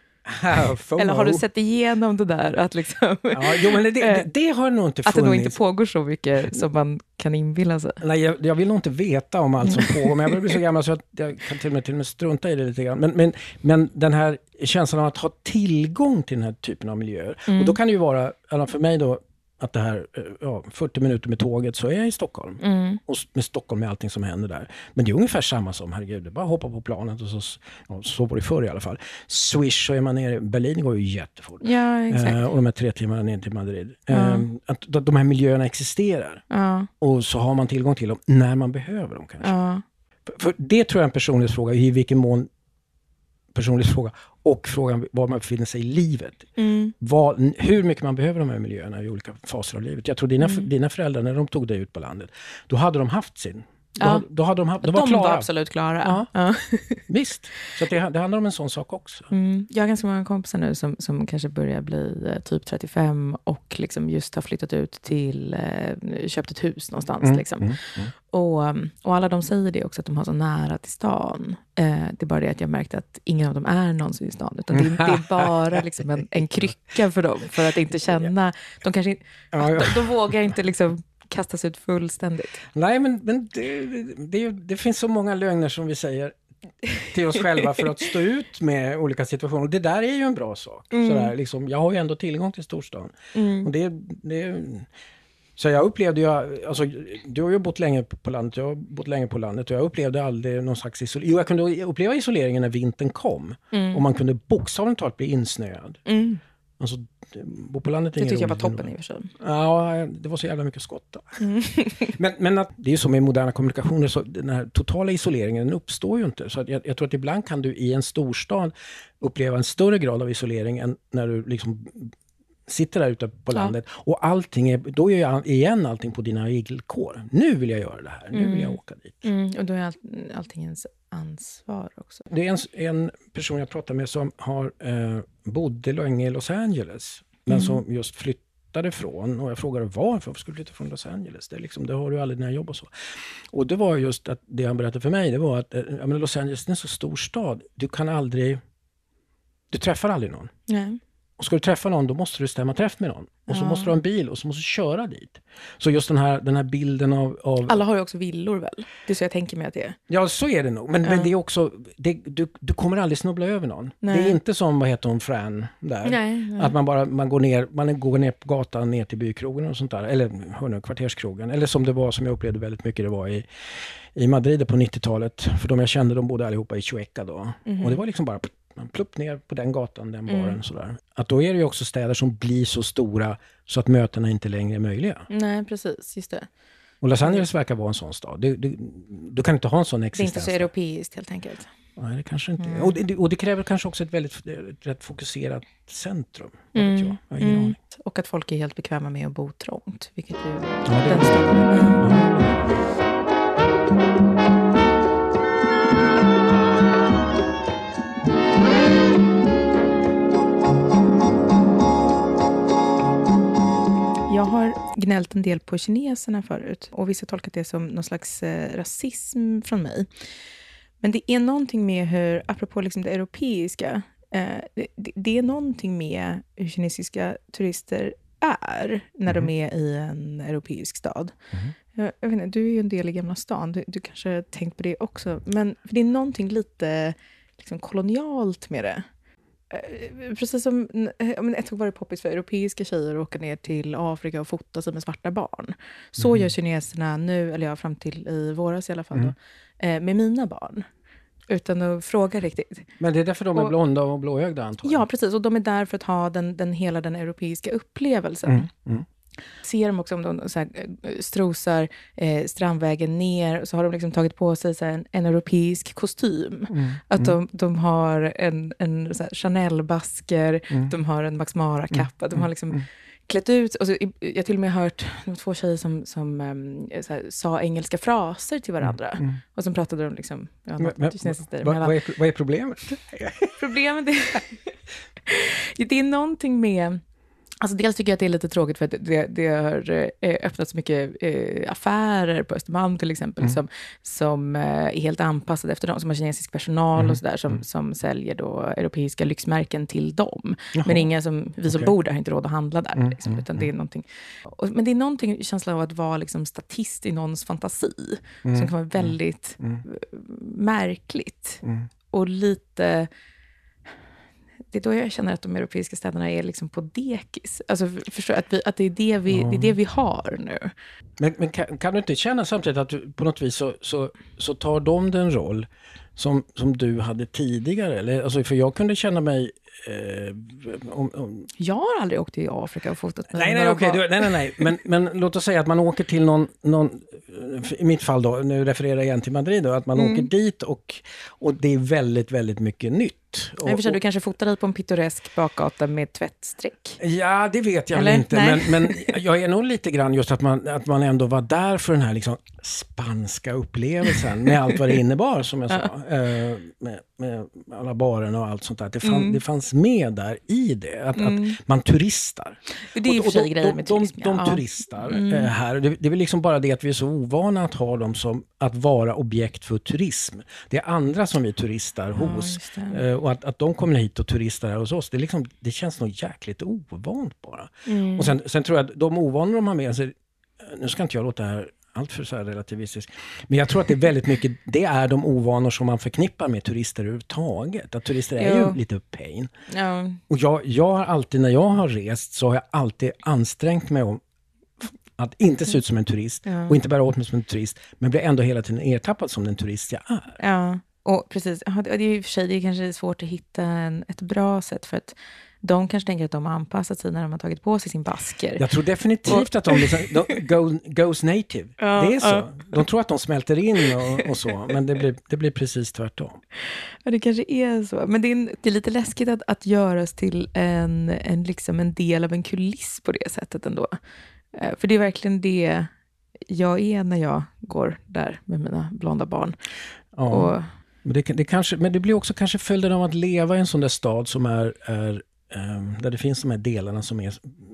Eller har du sett igenom det där? Att liksom, ja, jo, men det, det, det har nog inte funnits. Att det nog inte pågår så mycket som man kan inbilla sig. Nej, jag, jag vill nog inte veta om allt som pågår. Men jag blir så gammal så att jag kan till och med, till och med strunta i det lite grann. Men, men, men den här känslan av att ha tillgång till den här typen av miljöer. Mm. Och då kan det ju vara, alltså för mig då, att det här, ja, fyrtio minuter med tåget så är jag i Stockholm. Mm. Och med Stockholm med allting som händer där. Men det är ungefär samma som, herregud, det bara hoppa på planet och så, ja, så var det förr i alla fall. Swish så är man nere, Berlin går ju jättefort. Ja, exakt. Eh, och de här tre timmarna ner till Madrid. Eh, mm. att, att de här miljöerna existerar. Mm. Och så har man tillgång till dem när man behöver dem kanske. Mm. För, för det tror jag är en personlighetsfråga, i vilken mån personlighetsfråga och frågan var man befinner sig i livet. Mm. Vad, hur mycket man behöver de här miljöerna i olika faser av livet. Jag tror dina, mm. dina föräldrar, när de tog dig ut på landet, då hade de haft sin. Då, ja. då hade de, haft, de, de var klara. var absolut klara. Ja. Ja. Visst. Så det, det handlar om en sån sak också. Mm. Jag har ganska många kompisar nu som, som kanske börjar bli eh, typ trettiofem och liksom just har flyttat ut till, eh, köpt ett hus någonstans. Mm. Liksom. Mm. Mm. Och, och alla de säger det också, att de har så nära till stan. Eh, det är bara det att jag märkte att ingen av dem är någonsin i stan. Utan det, det är bara liksom en, en krycka för dem. För att inte känna, de kanske ja, ja. De, de vågar inte liksom kastas ut fullständigt. Nej, men, men det, det, det finns så många lögner som vi säger till oss själva för att stå ut med olika situationer. Och det där är ju en bra sak. Mm. Sådär, liksom, jag har ju ändå tillgång till storstan. Mm. Och det, det, så jag upplevde ju, alltså, du har ju bott länge på landet, jag har bott länge på landet och jag upplevde aldrig någon slags isolering. Jo, jag kunde uppleva isoleringen när vintern kom. Mm. Och man kunde bokstavligt talat bli insnöad. Mm. Alltså, bo på landet är det tyckte jag var toppen i och för sig. Ja, det var så jävla mycket skotta. Mm. men, men att, det är ju som med moderna kommunikationer, så den här totala isoleringen, den uppstår ju inte. Så att jag, jag tror att ibland kan du i en storstad uppleva en större grad av isolering än när du liksom sitter där ute på landet. Ja. Och allting är, då är jag igen allting på dina villkor. Nu vill jag göra det här, nu mm. vill jag åka dit. Mm. Och då är all, allting ens ansvar också. Det är en, en person jag pratar med som har eh, bodde länge i Los Angeles. Men mm. som just flyttade från. Och jag frågade varför, varför skulle du flytta från Los Angeles? Det, är liksom, det har du aldrig när jag jobbar så. Och det var just att det han berättade för mig, det var att eh, ja, men Los Angeles är en så stor stad. Du kan aldrig, du träffar aldrig någon. Nej. Och ska du träffa någon, då måste du stämma träff med någon. Och så ja. måste du ha en bil och så måste du köra dit. Så just den här, den här bilden av, av... Alla har ju också villor väl? Det är så jag tänker mig att det är. Ja, så är det nog. Men, ja. men det är också... Det, du, du kommer aldrig snubbla över någon. Nej. Det är inte som, vad heter hon, Fran där. Nej, nej. Att man bara man går, ner, man går ner på gatan ner till bykrogen och sånt där. Eller hör nu, kvarterskrogen. Eller som det var, som jag upplevde väldigt mycket, det var i, i Madrid på nittiotalet. För de jag kände, de bodde allihopa i Chueca då. Mm-hmm. Och det var liksom bara... Man plupp ner på den gatan, den baren. Mm. Sådär. Att då är det ju också städer som blir så stora så att mötena inte längre är möjliga. Nej, precis. Just det. Och Los Angeles verkar vara en sån stad. Du, du, du kan inte ha en sån existens. Det är inte så europeiskt helt enkelt. Nej, det kanske inte mm. och, det, och det kräver kanske också ett väldigt ett rätt fokuserat centrum. Mm. Vet jag. Jag har ingen aning. Och att folk är helt bekväma med att bo trångt. Vilket ju ja, det den staden är. Ja. Jag har gnällt en del på kineserna förut och vissa har tolkat det som någon slags eh, rasism från mig. Men det är någonting med hur, apropå liksom det europeiska, eh, det, det är någonting med hur kinesiska turister är när mm. de är i en europeisk stad. Mm. Jag, jag vet inte, du är ju en del i Gamla stan, du, du kanske har tänkt på det också. Men för det är någonting lite liksom, kolonialt med det. Precis som ett tag var det poppis för europeiska tjejer att åka ner till Afrika och fota sig med svarta barn. Så mm. gör kineserna nu, eller ja, fram till i våras i alla fall, mm. då, med mina barn. Utan att fråga riktigt. Men det är därför de är och, blonda och blåögda antagligen. Ja, precis. Och de är där för att ha den, den, hela den europeiska upplevelsen. Mm. Mm. Ser de också om de så här, strosar eh, strandvägen ner och så har de liksom tagit på sig så här, en, en europeisk kostym. Mm. Att de, de har en, en så här, Chanel-basker, mm. de har en Max Mara-kappa, de har liksom mm. klätt ut. Och så, jag har till och med hört två tjejer som, som um, så här, sa engelska fraser till varandra. Mm. Och som pratade om liksom... Ja, men, men, vad, vad, är, vad är problemet? Problemet är... det är någonting med... Alltså dels tycker jag att det är lite tråkigt för att det, det har eh, öppnat så mycket eh, affärer på Östermalm till exempel mm. som, som eh, är helt anpassade efter dem, som har kinesisk personal mm. och sådär som, mm. som säljer då europeiska lyxmärken till dem. Jaha. Men inga som, vi som okay. bor där har inte råd att handla där mm. liksom, utan det är någonting, och, men det är någonting, känslan av att vara liksom statist i någons fantasi mm. som kan vara väldigt mm. märkligt mm. och lite... Det är då jag känner att de europeiska städerna är liksom på dekis. Alltså förstår att, vi, att det, är det, vi, ja. det är det vi har nu. Men, men kan, kan du inte känna samtidigt att du, på något vis så, så, så tar de den roll som, som du hade tidigare? Eller, alltså, för jag kunde känna mig... Eh, om, om... Jag har aldrig åkt till Afrika och fotat med nej, nej, okay, du, nej, nej, nej. Men, men låt oss säga att man åker till någon, någon... I mitt fall då, nu refererar jag igen till Madrid då, att man mm. åker dit och, och det är väldigt, väldigt mycket nytt. Och, jag förstår, du kanske fotar dig på en pittoresk bakgata med tvättsträck. Ja, det vet jag Eller? väl inte. Men, men jag är nog lite grann just att man, att man ändå var där för den här liksom spanska upplevelsen med allt vad det innebar, som jag sa. Ja. Uh, med, med alla baren och allt sånt där. Det, fann, mm. det fanns med där i det. Att, mm. att man turistar. Det är ju för sig grejer med turism. De, de, de turistar mm. uh, här. Det, det är väl liksom bara det att vi är så ovana att ha dem som att vara objekt för turism. Det är andra som vi turistar ja, hos. Och att, att de kommer hit och turistar här hos oss, det, är liksom, det känns nog jäkligt ovant bara. Mm. Och sen, sen tror jag att de ovanor de har med sig, nu ska inte jag låta det här allt för så här relativistiskt, men jag tror att det är väldigt mycket, det är de ovanor som man förknippar med turister överhuvudtaget. Att turister är jo. ju lite pain. Ja. Och jag, jag har alltid, när jag har rest, så har jag alltid ansträngt mig om att inte se ut som en turist ja. och inte bara åt mig som en turist, men blir ändå hela tiden ertappad som den turist jag är. Ja. Och precis, det är ju för sig, det är kanske svårt att hitta en, ett bra sätt för att de kanske tänker att de har anpassat sig när de har tagit på sig sin basker. Jag tror definitivt och... att de, liksom, de go, goes native. Ja, det är så. Ja. De tror att de smälter in och, och så, men det blir, det blir precis tvärtom. Ja, det kanske är så. Men det är, det är lite läskigt att, att göras till en, en, liksom en del av en kuliss på det sättet ändå. För det är verkligen det jag är när jag går där med mina blonda barn. Ja. Och Men det, det kanske, men det blir också kanske följden av att leva i en sån där stad som är, är um, där det finns de här delarna som är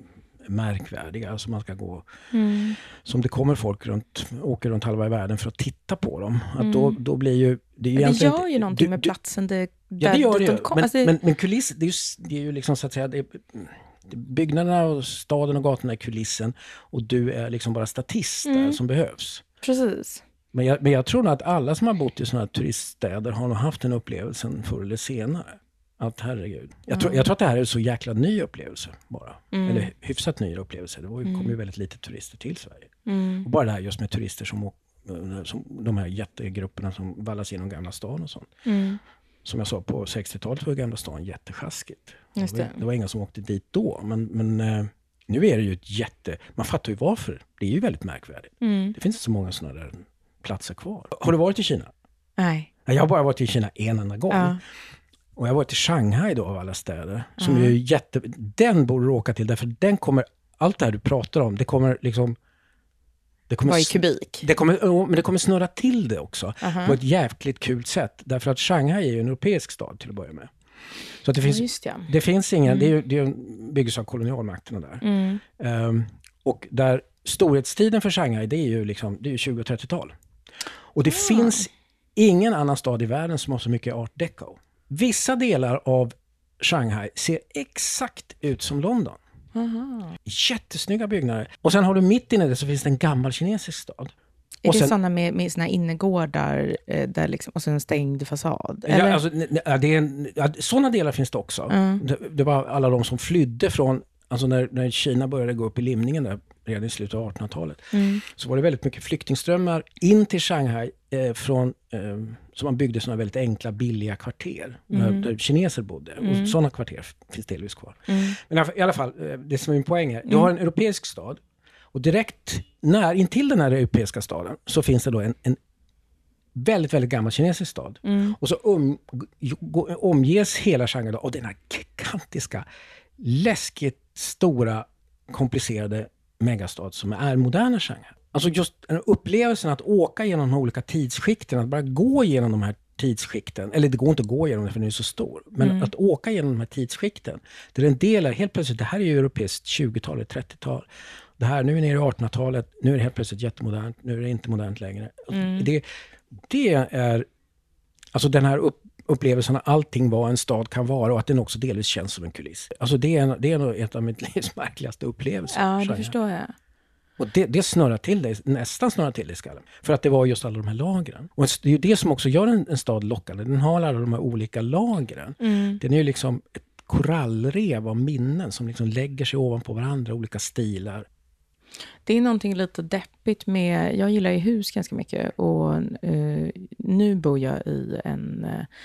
märkvärdiga. Alltså man ska gå, mm. som det kommer folk runt, åker runt halva i världen för att titta på dem. Att mm. då, då blir ju... Det, är ju det gör inte, ju någonting du, med platsen. Det, där, ja, det gör det ju. kom, men, alltså, men, men kuliss, det är ju, det är ju liksom så att säga... Det är, byggnaderna och staden och gatorna är kulissen och du är liksom bara statist där mm. som behövs. Precis. Men jag, men jag tror nog att alla som har bott i sådana här turiststäder har nog haft en upplevelsen förr eller senare. Att herregud. Jag, mm. tror, jag tror att det här är en så jäkla ny upplevelse bara. Mm. Eller hyfsat ny upplevelse. Det var ju, mm. kom ju väldigt lite turister till Sverige. Mm. Och bara det här just med turister som, som de här jättegrupperna som vallas genom Gamla stan och sånt. Mm. Som jag sa, på sextiotalet var Gamla stan jättesjaskigt. Just det. det var inga som åkte dit då. Men, men nu är det ju ett jätte... Man fattar ju varför. Det är ju väldigt märkvärdigt. Mm. Det finns inte så många sådana där platser kvar. Har du varit i Kina? Nej. Jag har bara varit i Kina en enda gång. Ja. Och jag har varit i Shanghai då av alla städer. Som mm. är jätte... Den borde du åka till. Därför den kommer... Allt det här du pratar om, det kommer liksom... Det kommer, var i kubik. Det kommer, men det kommer snurra till det också. Uh-huh. På ett jävligt kul sätt. Därför att Shanghai är ju en europeisk stad till att börja med. Så att det, finns, ja, det. det finns ingen... Mm. Det är ju det är byggs av kolonialmakterna där. Mm. Um, och där storhetstiden för Shanghai, det är ju liksom, det är ju tjugo- och trettiotal. Och det mm. finns ingen annan stad i världen som har så mycket art deco. Vissa delar av Shanghai ser exakt ut som London. Aha. Jättesnygga byggnader. Och sen har du mitt inne det så finns det en gammal kinesisk stad. Är och det sen, sådana med, med såna innergårdar eh, där liksom, och så en stängd fasad? Ja, alltså, det är en, ja, sådana delar finns det också. Mm. Det, det var alla de som flydde från, alltså när, när Kina började gå upp i limningen där, redan i slutet av artonhundratalet. Mm. Så var det väldigt mycket flyktingströmmar in till Shanghai eh, från, eh, så man byggde sådana väldigt enkla, billiga kvarter mm. där kineser bodde. Mm. Och sådana kvarter finns delvis kvar. Mm. Men i alla fall, det som är min poäng är, du har en europeisk stad och direkt när, intill den här europeiska staden så finns det då en, en väldigt, väldigt gammal kinesisk stad. Mm. Och så om, omges hela Shanghai då av den här gigantiska, läskigt stora, komplicerade megastad som är moderna Shanghai. Alltså just upplevelsen att åka genom de olika tidsskikten, att bara gå genom de här tidsskikten, eller det går inte att gå igenom det för den är så stor, men mm. att åka genom de här tidsskikten, det är en del av, helt plötsligt, det här är ju europeiskt tjugotal, trettiotal, det här, nu är det nere i artonhundratalet, nu är det helt plötsligt jättemodernt, nu är det inte modernt längre. Mm. Det, det är, alltså den här upp, upplevelsen att allting vad en stad kan vara och att den också delvis känns som en kuliss. Alltså det är, det är nog ett av mitt livs märkligaste upplevelser. Ja, det förstår jag. Och det, det snurrar till dig, nästan snurrar till dig i skallen. För att det var just alla de här lagren. Och det är ju det som också gör en, en stad lockande. Den har alla de här olika lagren. Mm. Den är ju liksom ett korallrev av minnen som liksom lägger sig ovanpå varandra, olika stilar. Det är någonting lite deppigt med, jag gillar ju hus ganska mycket och eh, nu bor jag i en,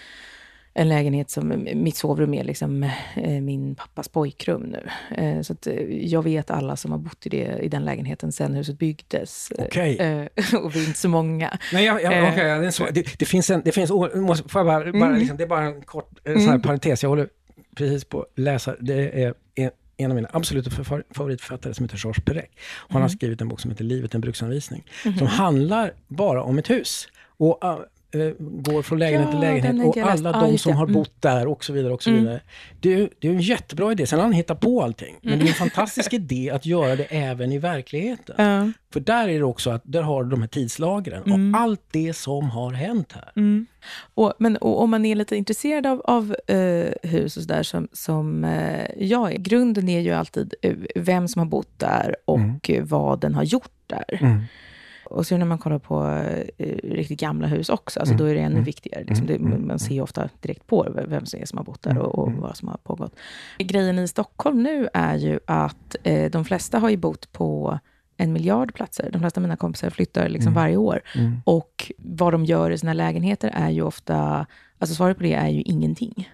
en lägenhet som mitt sovrum är liksom eh, min pappas pojkrum nu. Eh, så att jag vet alla som har bott i, det, i den lägenheten sedan huset byggdes. Okej. Eh, och vi är inte så många. Nej, ja, ja, eh, okay, det, är så, det, det finns en, det finns, måste, får jag bara, bara mm. liksom, det är bara en kort en sån här mm. parentes, jag håller precis på att läsa, det är en, en av mina absoluta favoritförfattare som heter Georges Perec. Han mm. har skrivit en bok som heter Livet, en bruksanvisning. Mm. Som handlar bara om ett hus. Och äh, går från lägenhet ja, till lägenhet. Och alla de ah, som har bott där och så vidare. Och så mm. vidare. Det, är, det är en jättebra idé. Sen har han hittat på allting. Men mm. det är en fantastisk idé att göra det även i verkligheten. Mm. För där är det också att där har du de här tidslagren. Mm. Och allt det som har hänt här. Mm. Och, men och, om man är lite intresserad av, av uh, hus och sådär som, som uh, jag är. Grunden är ju alltid uh, vem som har bott där och mm. vad den har gjort där. Mm. Och så när man kollar på uh, riktigt gamla hus också, alltså, mm. då är det ännu viktigare. Liksom, det, man ser ju ofta direkt på vem som är som har bott där och, och vad som har pågått. Grejen i Stockholm nu är ju att uh, de flesta har ju bott på en miljard platser. De flesta av mina kompisar flyttar liksom mm. varje år. Mm. Och vad de gör i sina lägenheter är ju ofta... Alltså svaret på det är ju ingenting.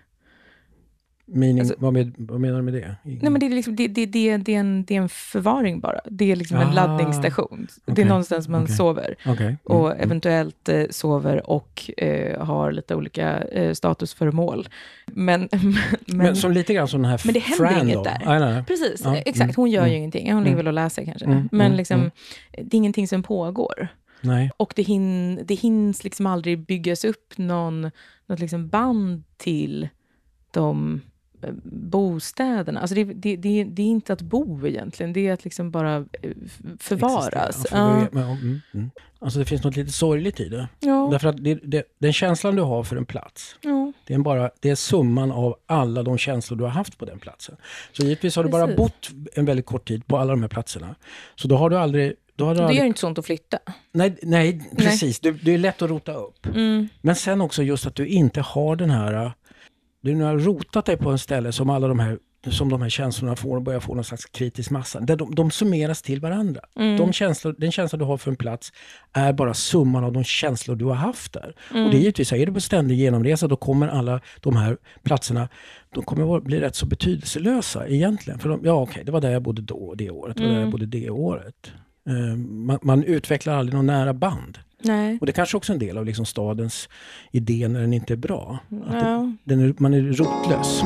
Mening, alltså, vad, med, vad menar du med det? Nej, men det är, liksom, det, det, det, det, är en, det är en förvaring bara. Det är liksom ah, en laddningsstation. Okay. Det är någonstans man okay. sover. Okay. Mm. Och eventuellt eh, sover och eh, har lite olika eh, statusföremål. Men, men, men som lite grann som den här men det händer Fran inget då. där. Ah, nej, nej. Precis, ja. exakt. Hon gör mm. ju ingenting. Hon ligger väl och läser kanske. Mm. Men mm. liksom, mm. det är ingenting som pågår. Nej. Och det, hin, det hinns liksom aldrig byggas upp någon, något liksom band till de bostäderna. Alltså det, det, det, det är inte att bo egentligen. Det är att liksom bara förvaras. Ja. Mm, mm. Alltså det finns något lite sorgligt i det. Ja. Därför att det, det, den känslan du har för en plats, ja. det, är bara, det är summan av alla de känslor du har haft på den platsen. Så givetvis har du Precis. bara bott en väldigt kort tid på alla de här platserna. Så då har du aldrig... Då har du Det aldrig... gör inte sånt att flytta. Nej, nej precis. Nej. Det, det är lätt att rota upp. Mm. Men sen också just att du inte har den här... Du har rotat dig på en ställe som alla de här, som de här känslorna får och börjar få någon slags kritisk massa. Där de, de summeras till varandra. Mm. De känslor, den känsla du har för en plats är bara summan av de känslor du har haft där. Mm. Och det är givetvis, är du på ständig genomresa, då kommer alla de här platserna, de kommer att bli rätt så betydelselösa egentligen. För de, ja okej, okay, det var där jag bodde då det året, det var mm. där jag bodde det året. Uh, man, man utvecklar aldrig någon nära band. Nej. Och det är kanske också en del av liksom stadens idé när den inte är bra. Att ja. det, den är, man är rotlös.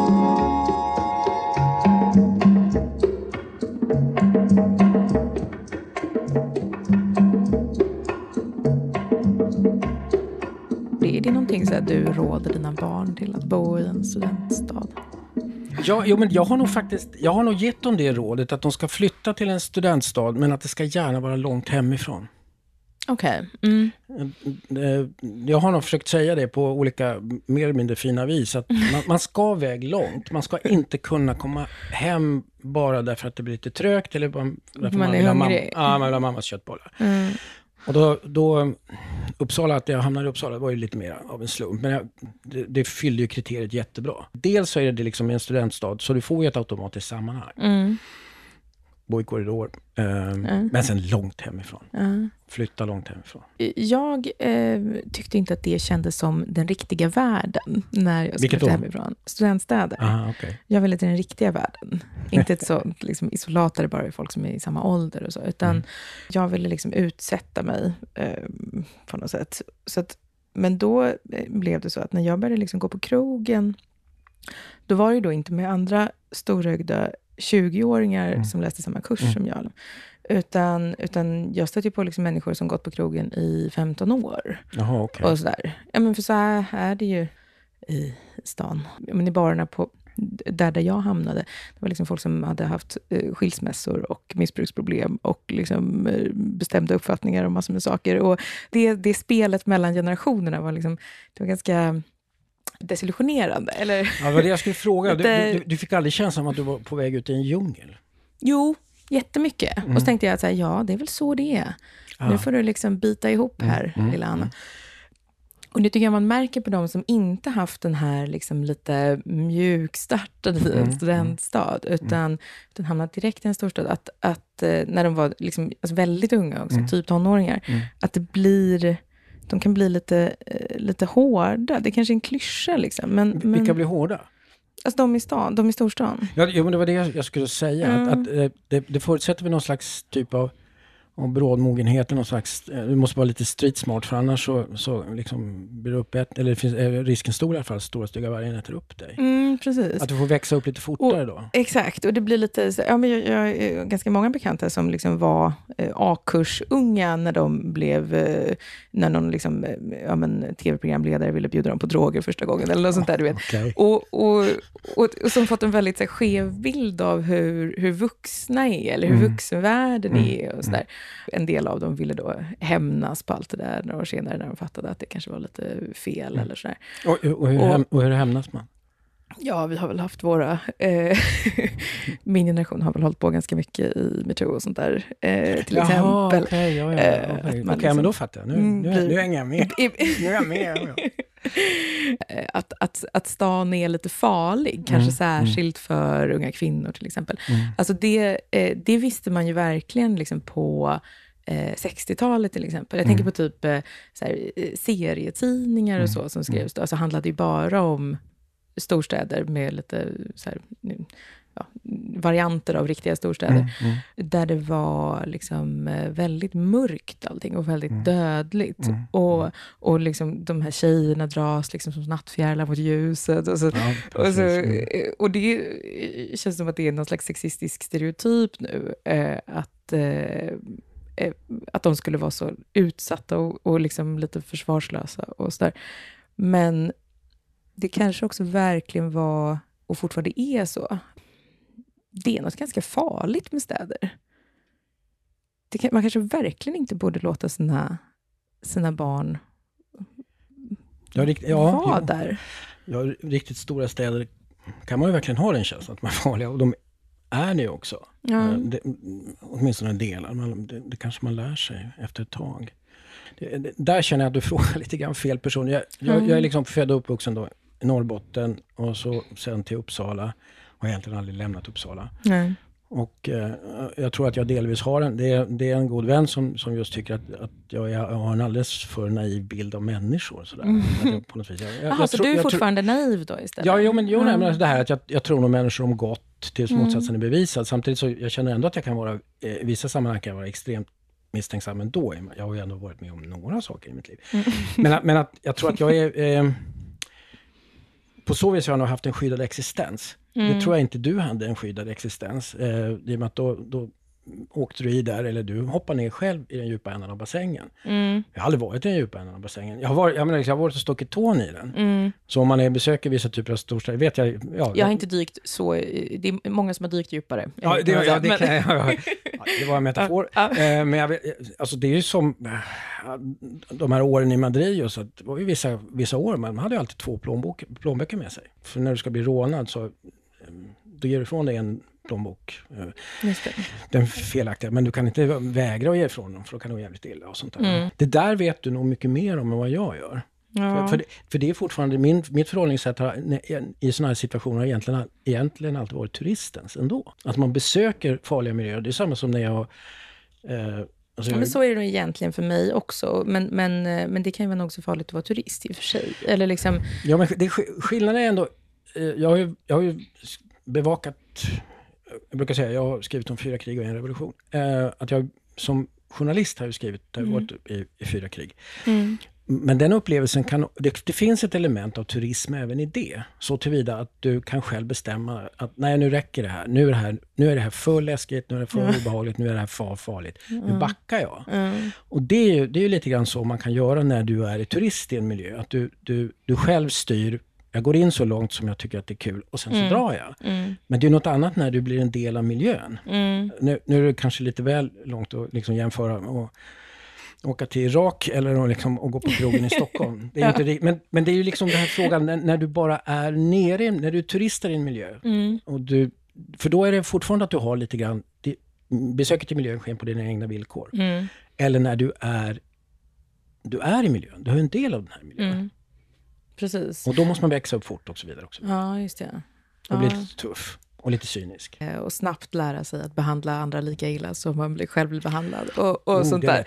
Är det någonting så att du råder dina barn till att bo i en studentstad? Ja, jo, men jag har nog faktiskt jag har nog gett dem det rådet att de ska flytta till en studentstad, men att det ska gärna vara långt hemifrån. Okej. Okay. Mm. Jag har nog försökt säga det på olika mer eller mindre fina vis. Att man, man ska väg långt. Man ska inte kunna komma hem bara därför att det blir lite trögt. Eller bara därför man, man är hungrig. Mamma, ja, man vill ha mammas köttbollar. Mm. Och då, då Uppsala, att jag hamnade i Uppsala var ju lite mer av en slump. Men jag, det, det fyllde ju kriteriet jättebra. Dels så är det liksom en studentstad, så du får ju ett automatiskt sammanhang. Mm. Bo i korridor. Eh, mm. Men sen långt hemifrån. Mm. Flytta långt hemifrån. Jag eh, tyckte inte att det kändes som den riktiga världen när jag skulle flytta hemifrån. Studentstäder. Aha, okay. Jag ville till den riktiga världen. Inte ett sånt liksom, isolat där det bara är folk som är i samma ålder och så. Utan mm. jag ville liksom utsätta mig eh, på något sätt. Så att, men då blev det så att när jag började liksom gå på krogen, då var det då inte med andra storögda tjugoåringar mm. som läste samma kurs mm. som jag. Utan, utan jag stötte på liksom människor som gått på krogen i femton år. Jaha, okej. Okay. Och sådär. Ja, men för så här är det ju i stan. Ja, men i barerna på, där, där jag hamnade. Det var liksom folk som hade haft eh, skilsmässor och missbruksproblem. Och liksom eh, bestämda uppfattningar om massor med saker. Och det, det spelet mellan generationerna var liksom, det var ganska desillusionerande. Eller, ja, det var det jag skulle fråga. Du, du, du fick aldrig känslan att du var på väg ut i en djungel? Jo, jättemycket. Mm. Och så tänkte jag att så här, ja, det är väl så det är. Ah. Nu får du liksom bita ihop här, mm. lilla Anna. Mm. Och det tycker jag man märker på de som inte haft den här liksom lite mjukstartade i en mm. studentstad. Utan, mm. utan hamnat direkt i en storstad. Att, att när de var liksom, alltså väldigt unga också, mm. typ tonåringar. Mm. Att det blir... De kan bli lite, lite hårda. Det är kanske är en klyscha liksom. Men, Vilka men, blir hårda? Alltså de i stan, de i storstan. Ja, men det var det jag skulle säga. Mm. Att, att det, det förutsätter vi någon slags typ av, av brådmogenhet. Någon slags, du måste vara lite street smart, för annars så, så liksom blir det upp ett, eller det finns, är risken stor i alla fall, stora stygga vargen äter upp dig. Mm, precis. Att du får växa upp lite fortare och, då. Exakt, och det blir lite, ja, men jag, jag har ganska många bekanta som liksom var eh, A-kursunga när de blev, eh, när någon liksom, eh, ja, men, tv-programledare ville bjuda dem på droger första gången, eller något sånt där, du vet. Okay. Och, och, och, och som fått en väldigt så här, skev bild av hur, hur vuxna är, eller hur mm. vuxenvärlden mm. är och sådär. En del av dem ville då hämnas på allt det där några år senare när de fattade att det kanske var lite fel mm. eller sådär. Och, och, hur, och, och hur hämnas man? Ja, vi har väl haft våra... Eh, min generation har väl hållit på ganska mycket i metoo och sånt där. Eh, till Jaha, exempel. Okej, ja, ja, eh, okay. liksom, okay, men då fattar jag. Nu, nu, nu är jag med. Nu är jag med. Ja. att, att, att stan är lite farlig. Kanske mm, särskilt mm. för unga kvinnor till exempel. Mm. Alltså det, eh, det visste man ju verkligen liksom på... sextiotalet till exempel. Jag mm. tänker på typ så här, serietidningar och så som skrevs då. Alltså handlade ju bara om storstäder med lite så här, ja, varianter av riktiga storstäder. Mm. Mm. Där det var liksom väldigt mörkt allting och väldigt mm. dödligt. Mm. Och, och liksom de här tjejerna dras liksom som nattfjärilar mot ljuset. Och, så, ja, och, så, och det känns som att det är någon slags sexistisk stereotyp nu. Eh, att eh, att de skulle vara så utsatta och, och liksom lite försvarslösa och sådär. Men det kanske också verkligen var och fortfarande är så. Det är något ganska farligt med städer. Det kan, man kanske verkligen inte borde låta sina, sina barn ja, rikt, ja, vara ja. där. Ja, riktigt stora städer kan man ju verkligen ha den känslan att de är farliga. Och de är det ju också. Ja. Det, åtminstone delar. Man, det, det kanske man lär sig efter ett tag. Det, det, där känner jag att du frågar lite grann fel person. Jag, jag, Mm. jag är liksom född och uppvuxen då i Norrbotten och så sen till Uppsala. Och egentligen aldrig lämnat Uppsala. Nej. Och eh, jag tror att jag delvis har en, det är, det är en god vän som, som just tycker att, att jag, jag har en alldeles för naiv bild av människor. Sådär. Mm. Jag, på något vis. Jag, jag, Jaha, jag så tror, du är jag fortfarande tror, naiv då istället? Ja, jo, men, jo, mm. nej, men det här att jag, jag tror nog människor om gott tills Mm. motsatsen är bevisad. Samtidigt så jag känner ändå att jag kan vara, eh, i vissa sammanhang kan jag vara extremt misstänksam ändå. Jag har ju ändå varit med om några saker i mitt liv. Mm. Men, att, men att jag tror att jag är... Eh, på så vis har jag nog haft en skyddad existens. Mm. Det tror jag inte du hade, en skyddad existens. Eh, I och med att då, då åkte du i där, eller du hoppar ner själv i den djupa änden av bassängen. Mm. Jag har aldrig varit i den djupa änden av bassängen. Jag har varit, jag menar, jag har varit och stuckit tån i den. Mm. Så om man är besöker vissa typer av storstäder, vet jag... Ja, jag har inte dykt så... Det är många som har dykt djupare. Ja, det, ja, det, kan jag, ja, det var en metafor. Ja, ja. Eh, men jag vet, alltså det är ju som... De här åren i Madrid, så det var ju vissa, vissa år, man hade ju alltid två plånbok, plånböcker med sig. För när du ska bli rånad så... Då ger du ifrån dig en plånbok. Just det. Den felaktiga. Men du kan inte vägra att ge ifrån dem, för då kan det vara jävligt illa och sånt där. Mm. Det där vet du nog mycket mer om än vad jag gör. Ja. För, för, det, för det är fortfarande, min, mitt förhållningssätt har, i sådana här situationer har egentligen, egentligen alltid varit turistens ändå. Att man besöker farliga miljöer. Det är samma som när jag... Eh, Alltså ja, men så är det nog egentligen för mig också. Men, men, men det kan ju vara nog så farligt att vara turist i och för sig. Eller liksom... Ja, men det, skillnaden är ändå... Jag har ju, jag har ju bevakat... Jag brukar säga, jag har skrivit om fyra krig och en revolution. Eh, att jag som journalist har ju skrivit, har mm. varit i, i fyra krig. Mm. Men den upplevelsen kan... Det, det finns ett element av turism även i det. Så tillvida att du kan själv bestämma att nej, nu räcker det här. Nu är det här, nu är det här för läskigt, nu är det för mm. obehagligt, nu är det här för farligt. Mm. Nu backar jag. Mm. Och det är ju det är ju lite grann så man kan göra när du är turist i en miljö. Att du, du, du själv styr. Jag går in så långt som jag tycker att det är kul och sen så mm. drar jag. Mm. Men det är något annat när du blir en del av miljön. Mm. Nu, nu är det kanske lite väl långt att liksom jämföra och åka till Irak eller liksom, och gå på krogen i Stockholm. Det är ja. inte, men, men det är ju liksom den här frågan när, när du bara är nere, när du är turister i en miljö. Mm. Och du, för då är det fortfarande att du har lite grann, det, besöket i miljön sker på dina egna villkor. Mm. Eller när du är, du är i miljön, du är en del av den här miljön. Mm. Precis. Och då måste man växa upp fort och så vidare också. Ja, just det. Och bli lite tuff. Och lite cynisk. Och snabbt lära sig att behandla andra lika illa som man blir själv blir behandlad. Och, och oh, sånt där.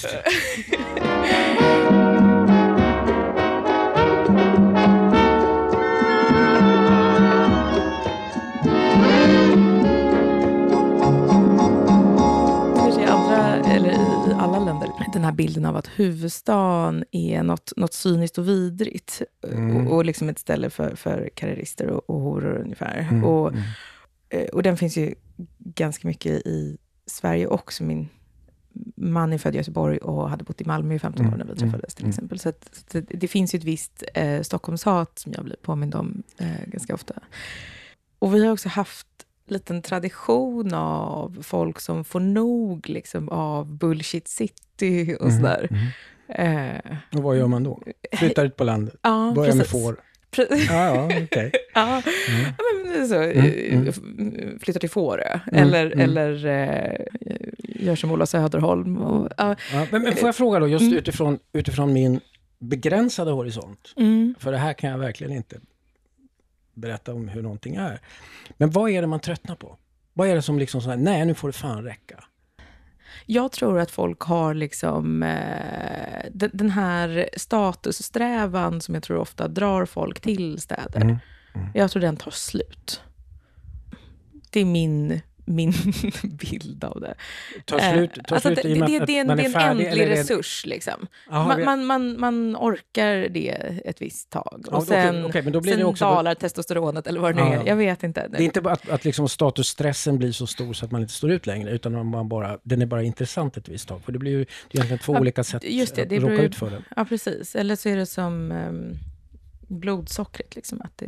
Kanske i andra, eller i alla länder, den här bilden av att huvudstaden är något, något cyniskt och vidrigt. Mm. Och, och liksom ett ställe för, för karriärister och, och horor ungefär. Mm. Och, mm. och den finns ju ganska mycket i Sverige också. Min man är född i Göteborg och hade bott i Malmö i femton år när vi träffades till exempel. Så, att, så att det finns ju ett visst eh, Stockholmshat som jag blir påmind om eh, ganska ofta. Och vi har också haft liten tradition av folk som får nog liksom, av bullshit city och mm, sådär. Mm. Eh, och vad gör man då? Flyttar ut på landet? Ja, börjar precis. med får? Ja, ja, okej. Okay. Ja, mm. men så, mm, mm. flyttar till Fårö. Mm, eller, mm. eller eh, gör som Ola Söderholm. Och, ja. Ja, men, men får jag fråga då, just mm. utifrån, utifrån min begränsade horisont. Mm. För det här kan jag verkligen inte berätta om hur någonting är. Men vad är det man tröttnar på? Vad är det som liksom sådär, nej nu får det fan räcka? Jag tror att folk har liksom eh, den, den här statussträvan som jag tror ofta drar folk till städer. Mm. Mm. Jag tror den tar slut. Det är min, min bild av det. Tar slut, tar alltså slut det, i och med det, att det, är en, man är det är en färdig, ändlig eller resurs liksom. Aha, man, man, man, man orkar det ett visst tag. Och ja, sen, okay, okay, men då blir sen det också dalar testosteronet eller vad det nu är. Jag vet inte. Det är inte bara att, att liksom statusstressen blir så stor så att man inte står ut längre, utan man bara, den är bara intressant ett visst tag. För det blir ju det är egentligen två ja, olika sätt just det, att det råka blir, ut för den. Ja, precis. Eller så är det som um, blodsockret. Liksom, att det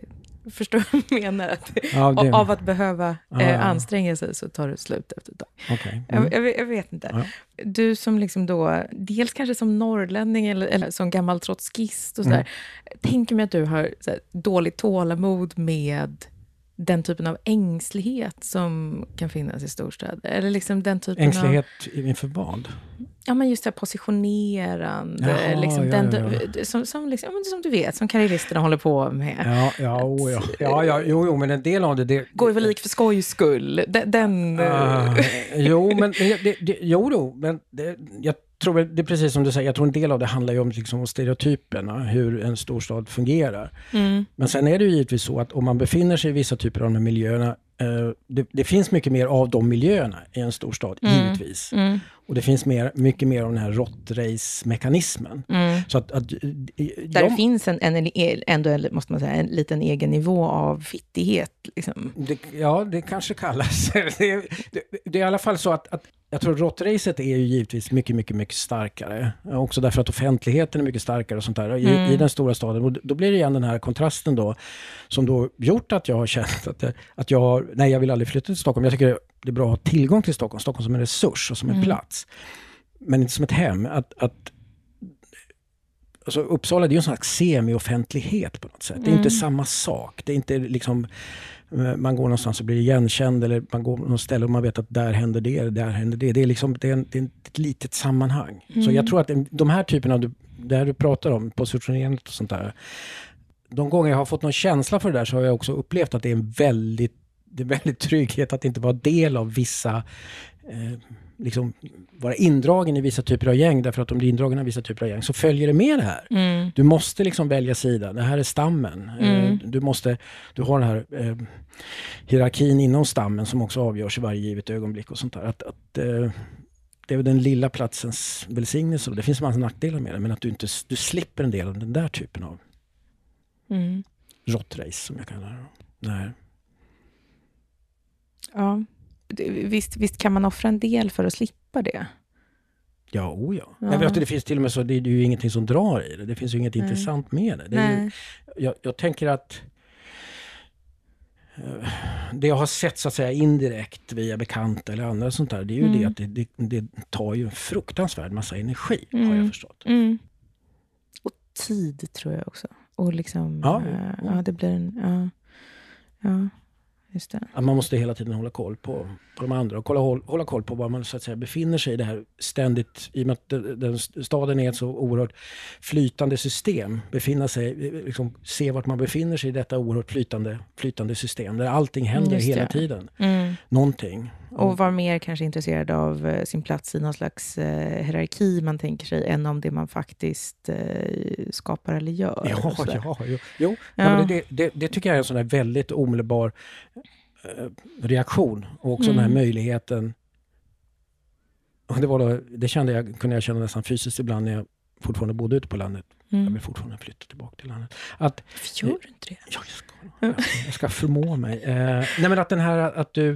förstår vad jag menar. Att, ja, det... Av att behöva ja, eh, ja. anstränga sig så tar det slut efter ett tag. Okay. Mm. Jag, jag, jag vet inte. Ja. Du som liksom då, dels kanske som norrlänning eller, eller som gammal trotskist och sådär. Mm. Tänker mig att du har så här, dåligt tålamod med den typen av ängslighet som kan finnas i storstäder. Eller liksom den typen ängslighet av... inför vad? Ja, men just det här positionerande. Jaha, liksom, ja, den, ja, ja. Som, som, liksom, som du vet, som karriäristerna håller på med. Ja, ja, oh, ja. ja, ja jo, jo, men en del av det... det går väl lik för skojs skull. Den... den uh, jo, men, det, det, jo då, men det, jag tror det är precis som du säger. Jag tror en del av det handlar ju om, liksom, om stereotyperna, hur en storstad fungerar. Mm. Men sen är det ju givetvis så att om man befinner sig i vissa typer av de här miljöerna, eh, det, det finns mycket mer av de miljöerna i en storstad, mm. givetvis. Mm. Och det finns mer, mycket mer av den här råttrace-mekanismen. Mm. Så att, att, Där de, det finns en, en, ändå, måste man säga, en liten egen nivå av fittighet. Liksom. Det, ja, det kanske kallas. det, det, det är i alla fall så att, att jag tror råttracet är ju givetvis mycket, mycket, mycket starkare. Också därför att offentligheten är mycket starkare och sånt där. I, mm. i den stora staden. Och då blir det igen den här kontrasten då, som då gjort att jag har känt att, att jag, nej jag vill aldrig flytta till Stockholm. Jag tycker det är bra att ha tillgång till Stockholm. Stockholm som en resurs och som en mm. plats. Men inte som ett hem. Att, att, alltså Uppsala, det är ju en slags semi-offentlighet på något sätt. Mm. Det är inte samma sak. Det är inte liksom... Man går någonstans och blir igenkänd, eller man går någon ställe och man vet att där händer det, där händer det. Det är liksom det är, en, det är ett litet sammanhang. Mm. Så jag tror att de här typerna av, det här du pratar om, positionerandet och sånt där, de gånger jag har fått någon känsla för det där så har jag också upplevt att det är en väldigt, det är väldigt trygghet att inte vara del av vissa eh, liksom vara indragen i vissa typer av gäng, därför att om du är indragen i vissa typer av gäng så följer det med det här. Mm. Du måste liksom välja sida. Det här är stammen. Mm. Du måste, du har den här eh, hierarkin inom stammen som också avgörs i varje givet ögonblick och sånt där. Att, att eh, det är väl den lilla platsens välsignelse. Det finns en massa nackdelar med det, men att du inte du slipper en del av den där typen av mm. råttrace som jag kallar det. Nej. Ja. Visst, visst kan man offra en del för att slippa det? Ja, oh ja. ja. Jag vet att det finns till och med så, det är ju ingenting som drar i det. Det finns ju inget Nej. intressant med det. det är ju, jag, jag tänker att uh, det jag har sett så att säga indirekt via bekanta eller andra sånt där, det är ju mm. det att det, det, det tar ju en fruktansvärd massa energi, mm. har jag förstått. Mm. Och tid tror jag också. Och liksom, ja, uh, ja. ja det blir en... Uh, ja. Just det. Att man måste hela tiden hålla koll på, på de andra och kolla, hålla, hålla koll på var man så att säga befinner sig i det här ständigt, i och med att den, den staden är ett så oerhört flytande system, befinna sig, liksom, se vart man befinner sig i detta oerhört flytande, flytande system där allting händer Just hela det. tiden. Mm. Någonting. Och var mer kanske intresserad av sin plats i någon slags eh, hierarki man tänker sig än om det man faktiskt eh, skapar eller gör. Ja, ja, jo. jo. Ja. Ja, men det, det, det tycker jag är en sån där väldigt omedelbar eh, reaktion. Och också mm. den här möjligheten. Och det, var då, det kände jag, kunde jag känna nästan fysiskt ibland när jag fortfarande bodde ute på landet. Mm. Jag vill fortfarande flytta tillbaka till landet. Att, Gör du inte det? Ja, jag ska, jag, jag ska förmå mig. Eh, nej, men att den här, att du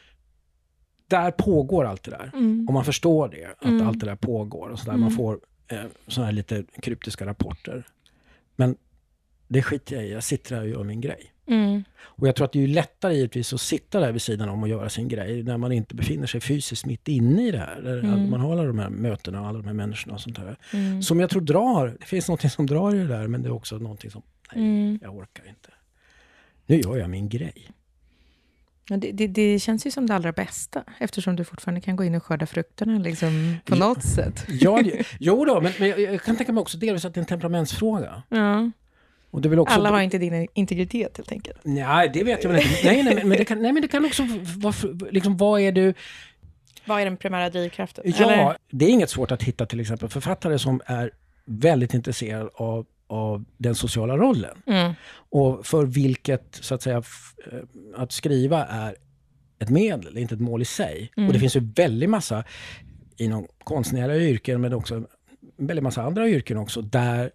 där pågår allt det där. Mm. Och man förstår det, att mm. allt det där pågår. Och så där. Mm. Man får eh, såna här lite kryptiska rapporter. Men det skiter jag i. Jag sitter där och gör min grej. Mm. Och jag tror att det är lättare givetvis att sitta där vid sidan om och göra sin grej när man inte befinner sig fysiskt mitt inne i det här. Där mm. man har alla de här mötena och alla de här människorna och sånt där. Mm. Som jag tror drar. Det finns något som drar i det där, men det är också någonting som, nej, mm. jag orkar inte. Nu gör jag min grej. Ja, det, det, det känns ju som det allra bästa, eftersom du fortfarande kan gå in och skörda frukterna liksom, på ja, något sätt. Ja, det, jo då, men, men jag kan tänka mig också delvis att det är en temperamentsfråga. Ja. Och det vill också alla har inte din integritet helt enkelt. Nej, det vet jag inte. Nej, nej, men, det kan, nej, men det kan också vara, liksom, vad är du... Vad är den primära drivkraften? Ja, eller? Det är inget svårt att hitta till exempel författare som är väldigt intresserade av av den sociala rollen. Mm. Och för vilket, så att säga, f- att skriva är ett medel, inte ett mål i sig. Mm. Och det finns ju väldigt massa inom konstnärliga yrken, men också väldigt massa andra yrken också, där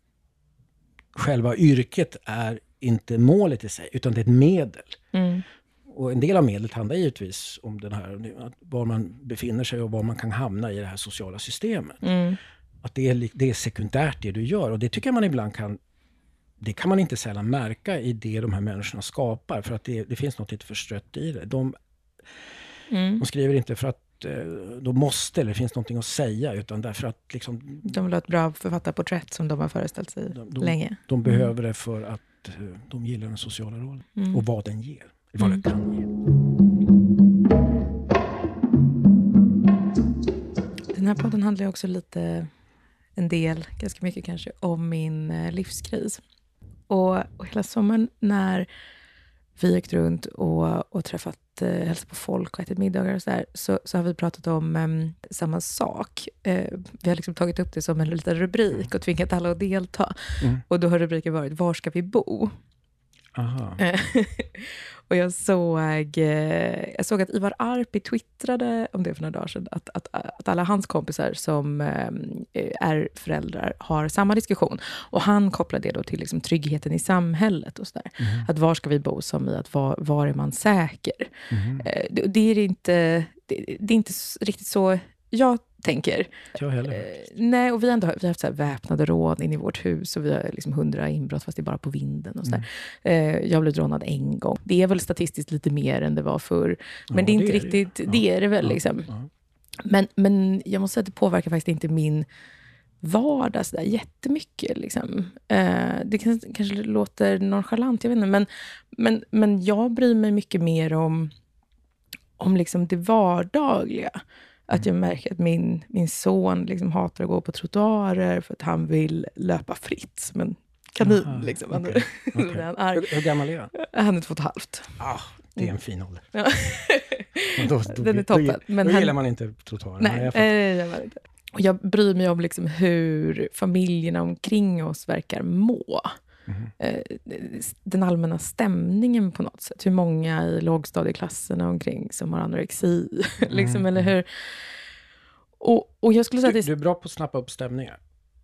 själva yrket är inte målet i sig, utan det är ett medel. Mm. Och en del av medlet handlar givetvis om den här, var man befinner sig och var man kan hamna i det här sociala systemet. Mm. Att det är, det är sekundärt det du gör. Och det tycker jag man ibland kan det kan man inte sällan märka i det de här människorna skapar. För att det, det finns något lite förstrött i det. De, mm. de skriver inte för att de måste, eller det finns någonting att säga, utan därför att liksom, de vill ha ett bra författarporträtt som de har föreställt sig de, de, länge. De behöver det för att de gillar den sociala rollen. Mm. Och vad den ger. Vad mm. den kan ge. Den här podden handlar också lite, en del, ganska mycket kanske, om min livskris. Och, och hela sommaren när vi gick runt och, och träffat, eh, hälsat på folk och ätit middagar och så där, så, så har vi pratat om eh, samma sak. Eh, vi har liksom tagit upp det som en liten rubrik och tvingat alla att delta. Mm. Och då har rubriken varit, var ska vi bo? Aha. Och jag såg, eh, jag såg att Ivar Arpi twittrade om det för några dagar sedan. Att, att, att alla hans kompisar som eh, är föräldrar har samma diskussion. Och han kopplar det då till liksom tryggheten i samhället och sådär. Mm. Att var ska vi bo, som i att var, var är man säker? Mm. Eh, det, det, är inte, det, det är inte riktigt så jag tänker. Jag heller. Eh, nej, och vi, ändå, vi har haft så här väpnade rån in i vårt hus och vi har liksom hundra inbrott fast det är bara på vinden och sådär. Mm. Eh, jag har blivit rånad en gång. Det är väl statistiskt lite mer än det var förr. Men ja, det är inte det är riktigt, det, det är det väl ja, liksom. Ja. Men, men jag måste säga att det påverkar faktiskt inte min vardag så där jättemycket liksom. Eh, det kan, kanske låter nonchalant, jag vet inte. Men, men, men jag bryr mig mycket mer om, om liksom det vardagliga. Att jag märker att min, min son liksom hatar att gå på trottoarer för att han vill löpa fritt som en kanin. Aha, liksom. Han, okay, okay. han är, hur, hur gammal är han? Han är två och ett halvt. Ah, det är en fin ålder. Ja. då, då, Den är toppen. Då, men då han, gillar man inte trottoarer. Nej, nej, det gillar man inte. Och jag bryr mig om liksom hur familjerna omkring oss verkar må. Mm. Den allmänna stämningen på något sätt. Hur många i lågstadieklasserna omkring som har anorexi. Mm. liksom, eller hur? Och, och jag skulle säga du, att det, du är bra på att snappa upp stämningar.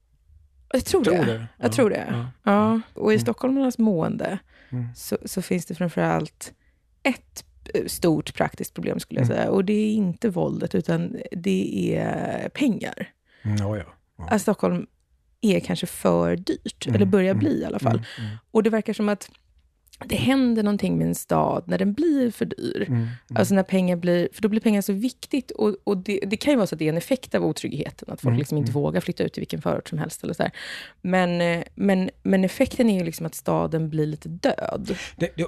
Jag tror, tror det. det. Jag ja. tror det. Ja. Ja. Och i mm. stockholmarnas mående mm. så, så finns det framförallt ett stort praktiskt problem skulle jag säga. Mm. Och det är inte våldet utan det är pengar. Mm, ja, ja. Ja. Alltså Stockholm är kanske för dyrt. Mm, eller börjar mm, bli i alla fall. Mm, mm. Och det verkar som att det händer någonting med en stad när den blir för dyr. Mm, mm. Alltså när pengar blir, för då blir pengar så viktigt. Och, och det, det kan ju vara så att det är en effekt av otryggheten. Att folk mm, liksom inte mm. vågar flytta ut i vilken förort som helst. Eller så där. Men, men, men effekten är ju liksom att staden blir lite död. Det, det,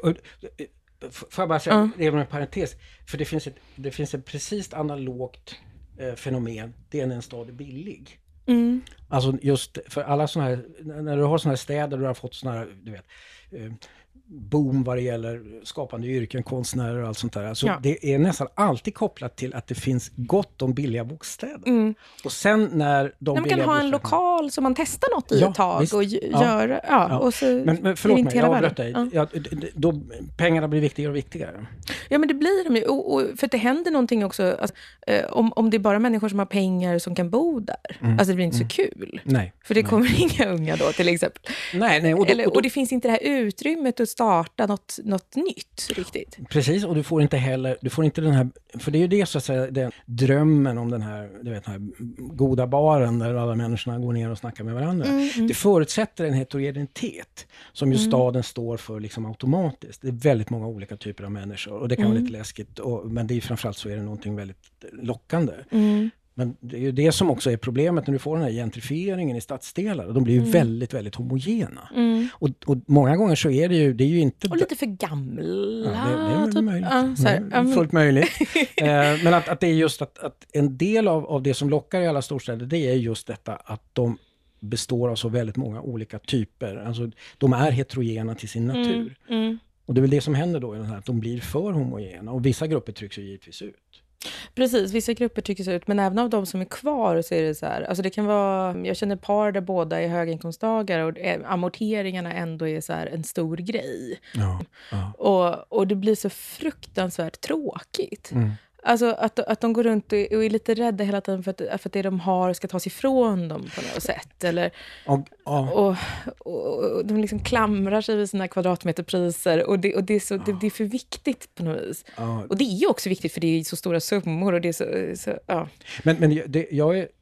får jag bara säga, mm. det är en parentes. För det finns ett, det finns ett precis analogt eh, fenomen. Det är när en stad är billig. Mm. Alltså just för alla såna här, när du har såna här städer, du har fått såna här, du vet, eh, boom vad det gäller skapande yrken, konstnärer och allt sånt där. Alltså ja. Det är nästan alltid kopplat till att det finns gott om billiga bostäder. Mm. Och sen när de man billiga kan ha en lokal som man testar något i ja, ett tag visst. och gör, ja, ja. Och så men, men förlåt mig, jag avbröt dig. Ja. Ja, då, pengarna blir viktigare och viktigare. Ja, men det blir de ju. Och, och, för att det händer någonting också. Alltså, eh, om, om det är bara människor som har pengar som kan bo där. Mm. Alltså det blir inte mm. så kul. Nej. För det nej. kommer inga unga då till exempel. Nej, nej. Och, då, Eller, och, då, och det finns inte det här utrymmet att starta något, något nytt riktigt. Precis, och du får inte heller, du får inte den här, för det är ju det så att säga, den drömmen om den här, du vet, den här goda baren där alla människorna går ner och snackar med varandra. Mm, mm. Det förutsätter en heterogenitet som ju mm. staden står för liksom automatiskt. Det är väldigt många olika typer av människor och det kan mm. vara lite läskigt, och, men det är framförallt så är det någonting väldigt lockande. Mm. Men det är ju det som också är problemet när du får den här gentrifieringen i stadsdelar. De blir ju mm. väldigt, väldigt homogena. Mm. Och, och många gånger så är det ju, det är ju inte... Och lite för gamla. Ja, det, det är väl typ. möjligt. Ja, så här, ja, fullt möjligt. eh, men att, att det är just att, att en del av, av det som lockar i alla storstäder, det är just detta att de består av så väldigt många olika typer. Alltså de är heterogena till sin natur. Mm. Mm. Och det är väl det som händer då, att de blir för homogena. Och vissa grupper trycks ju givetvis ut. Precis, vissa grupper tycks ut, men även av de som är kvar så är det så här, alltså det kan vara, jag känner par där båda är höginkomsttagare och amorteringarna ändå är så här en stor grej. Ja, ja. Och, och det blir så fruktansvärt tråkigt. Mm. Alltså att, att de går runt och är lite rädda hela tiden för att, för att det de har ska tas ifrån dem på något sätt. Eller, och, och. Och, och, och de liksom klamrar sig vid sina kvadratmeterpriser. Och, det, och det, är så, det, det är för viktigt på något vis. Ja. Och det är ju också viktigt för det är så stora summor. Och det är så, så, ja. Men, men det, jag är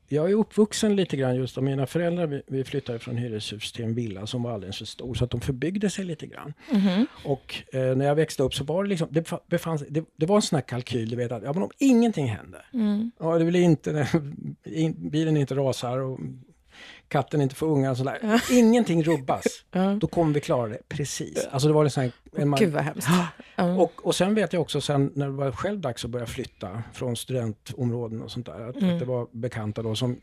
jag är uppvuxen lite grann just av mina föräldrar. Vi, vi flyttade från hyreshus till en villa som var alldeles för stor. Så att de förbyggde sig lite grann. Mm-hmm. Och eh, när jag växte upp så var det liksom, det, befanns, det, det var en sån här kalkyl, du vet att ja, men om ingenting händer. Mm. Ja, det blir inte, bilen inte rasar och katten inte får ungar och sådär. Ja. Ingenting rubbas. Ja. Då kommer vi klara det. Precis. Alltså det var en sån här... En man... Gud vad hemskt. Mm. Och, och sen vet jag också sen när det var själv dags att börja flytta från studentområden och sånt där. Att, mm. att det var bekanta då som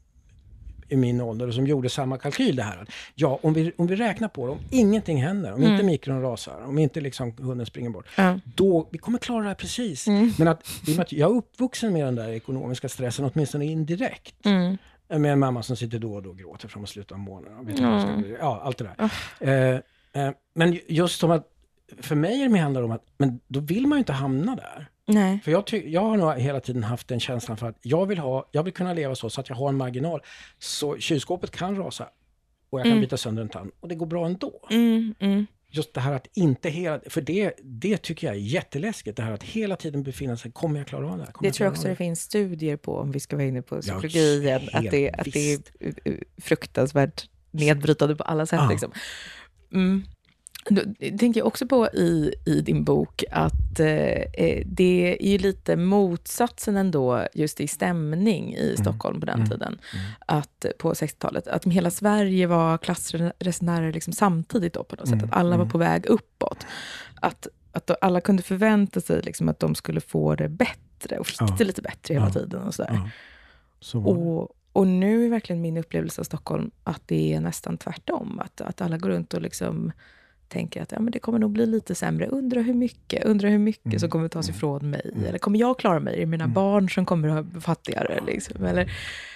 i min ålder som gjorde samma kalkyl det här. Ja, om vi, om vi räknar på det, om ingenting händer, om mm. inte mikron rasar, om inte liksom hunden springer bort, mm. då, vi kommer klara det här precis. Mm. Men att, i och med att jag är uppvuxen med den där ekonomiska stressen, åtminstone indirekt. Mm. Med en mamma som sitter då och då och gråter från att sluta månaden. Mm. Ja, allt det där. Mm. Eh, eh, men just som att, för mig det handlar om att, men då vill man ju inte hamna där. Nej. För jag, ty- jag har nog hela tiden haft den känslan för att jag vill, ha, jag vill kunna leva så, så att jag har en marginal. Så kylskåpet kan rasa och jag kan mm. byta sönder en tand. Och det går bra ändå. Mm, mm. Just det här att inte hela... För det, det tycker jag är jätteläskigt. Det här att hela tiden befinna sig... Kommer jag klara av det här? Det tror jag också det? det finns studier på, om vi ska vara inne på psykologi igen. Ja, att, det, att det är fruktansvärt nedbrytande på alla sätt. Ah. Liksom. Mm. Då tänker jag också på i, i din bok att eh, det är ju lite motsatsen ändå just i stämning i mm. Stockholm på den mm. tiden. Mm. Att på sextiotalet, att hela Sverige var klassresenärer liksom samtidigt då på något mm. sätt. Att alla var på väg uppåt. Att, att alla kunde förvänta sig liksom att de skulle få det bättre och fick ja. det lite bättre hela ja. tiden och sådär. Ja. Så och, och nu är verkligen min upplevelse av Stockholm att det är nästan tvärtom. Att, att alla går runt och liksom tänker att ja, men det kommer nog bli lite sämre. Undrar hur mycket, undrar hur mycket mm. som kommer tas ifrån mig. Mm. Eller kommer jag klara mig? Är det mina mm. barn som kommer att ha fattigare? Liksom? Eller,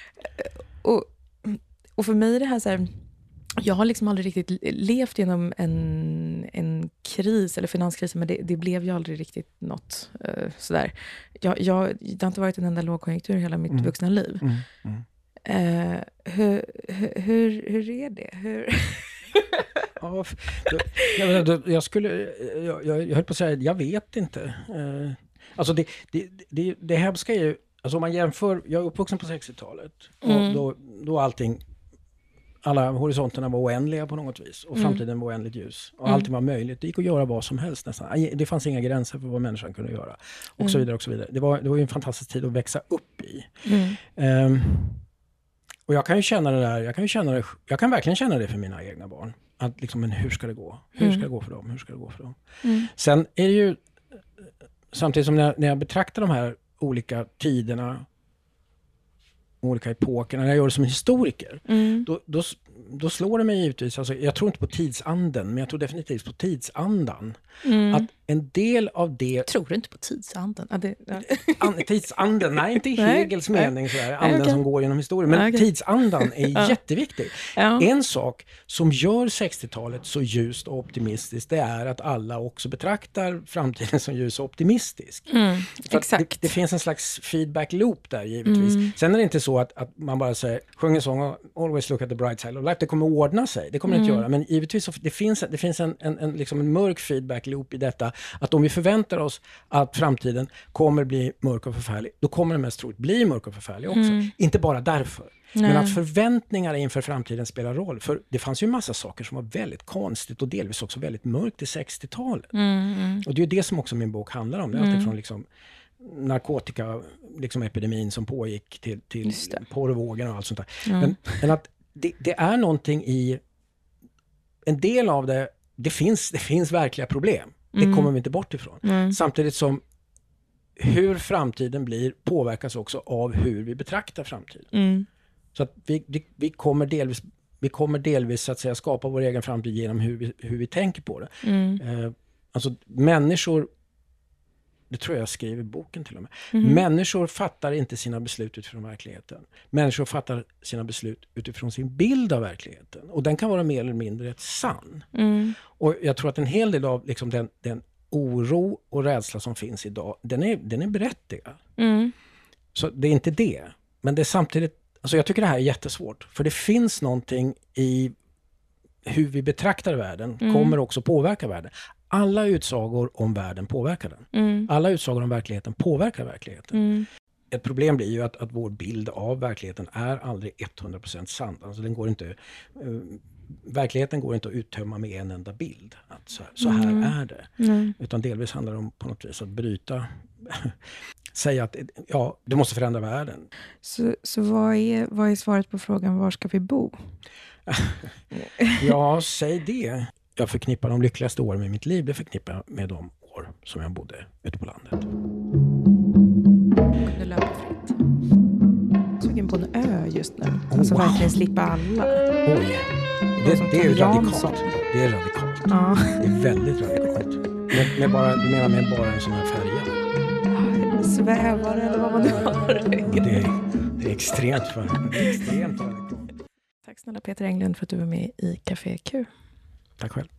och, och för mig är det här så här, jag har liksom aldrig riktigt levt genom en, en kris eller finanskris, men det, det blev ju aldrig riktigt något uh, sådär. Jag, jag, det har inte varit en enda lågkonjunktur i hela mitt mm. vuxna liv. Mm. Mm. Uh, hur, hur, hur är det? Hur... Ja, jag, jag, jag skulle jag, jag, jag höll på att säga, jag vet inte. Eh, alltså det, det, det, det hemska är ju, alltså om man jämför, jag är uppvuxen på sextiotalet mm. då, då allting, alla horisonterna var oändliga på något vis och mm. framtiden var oändligt ljus och mm. allting var möjligt. Det gick att göra vad som helst nästan. Det fanns inga gränser för vad människan kunde göra och mm. så vidare och så vidare. Det var, det var ju en fantastisk tid att växa upp i. Mm. Um, och jag kan ju känna det där, jag kan ju känna det, jag kan verkligen känna det för mina egna barn. Att liksom, men hur ska det gå? Hur ska mm. det gå för dem? Hur ska det gå för dem? Mm. Sen är det ju, samtidigt som när jag, när jag betraktar de här olika tiderna, olika epokerna, när jag gör det som en historiker, mm. då, då, då slår det mig givetvis, alltså, jag tror inte på tidsanden, men jag tror definitivt på tidsandan. Mm. Att en del av det... Tror du inte på tidsanden? Ja, det, ja. An, tidsanden, nej, inte i Hegels mening, sådär, anden okay. som går genom historien, men okay. tidsandan är ja. jätteviktig. Ja. En sak som gör sextiotalet så ljust och optimistiskt, det är att alla också betraktar framtiden som ljus och optimistisk. Mm. Exakt. Det, det finns en slags feedback loop där, givetvis. Mm. Sen är det inte så att, att man bara säger, sjunger sång, always look at the bright side of life, det kommer att ordna sig, det kommer mm. det inte göra, men givetvis så, det finns, det finns en, en, en, liksom en mörk feedback loop i detta, att om vi förväntar oss att framtiden kommer bli mörk och förfärlig, då kommer den mest troligt bli mörk och förfärlig också. Mm. Inte bara därför. Nej. Men att förväntningar inför framtiden spelar roll. För det fanns ju en massa saker som var väldigt konstigt och delvis också väldigt mörkt i sextiotalet. Mm. Och det är ju det som också min bok handlar om. Det är mm. alltifrån liksom narkotika, liksom epidemin som pågick till, till porrvågen och allt sånt där. Mm. Men, men att det, det är någonting i en del av det, det finns, det finns verkliga problem. Det mm. kommer vi inte bort ifrån. Mm. Samtidigt som hur framtiden blir påverkas också av hur vi betraktar framtiden. Mm. Så att vi, vi, vi kommer delvis vi kommer delvis så att säga skapa vår egen framtid genom hur vi, hur vi tänker på det. Mm. Eh, alltså människor, det tror jag skriver i boken till och med. Mm. Människor fattar inte sina beslut utifrån verkligheten. Människor fattar sina beslut utifrån sin bild av verkligheten. Och den kan vara mer eller mindre ett sann. Mm. Och jag tror att en hel del av liksom den, den oro och rädsla som finns idag, den är, den är berättigad. Mm. Så det är inte det. Men det är samtidigt, alltså jag tycker det här är jättesvårt. För det finns någonting i hur vi betraktar världen mm. kommer också påverka världen. Alla utsagor om världen påverkar den. Mm. Alla utsagor om verkligheten påverkar verkligheten. Mm. ett problem blir ju att, att vår bild av verkligheten är aldrig hundra procent sann. Alltså den går inte, uh, verkligheten går inte att uttömma med en enda bild. Att så, så här mm. är det. Mm. Utan delvis handlar det om på något vis att bryta, säga att ja, du måste förändra världen. Så, så vad, är, vad är svaret på frågan, var ska vi bo? Ja, säg det. Jag förknippar de lyckligaste åren med mitt liv, det förknippar jag med de år som jag bodde ute på landet. Kunde löpa fritt. Sugen på en ö just nu. Alltså oh, wow. Verkligen slippa alla. Oj, det, det är ju radikalt. Det är radikalt. Ja. Det är väldigt radikalt. Med, med bara, du menar med bara en sån här färja? Svävare eller vad man nu har. Det är, det är extremt för, extremt radikalt. Tack snälla Peter Englund för att du var med i Café Q. Tack själv.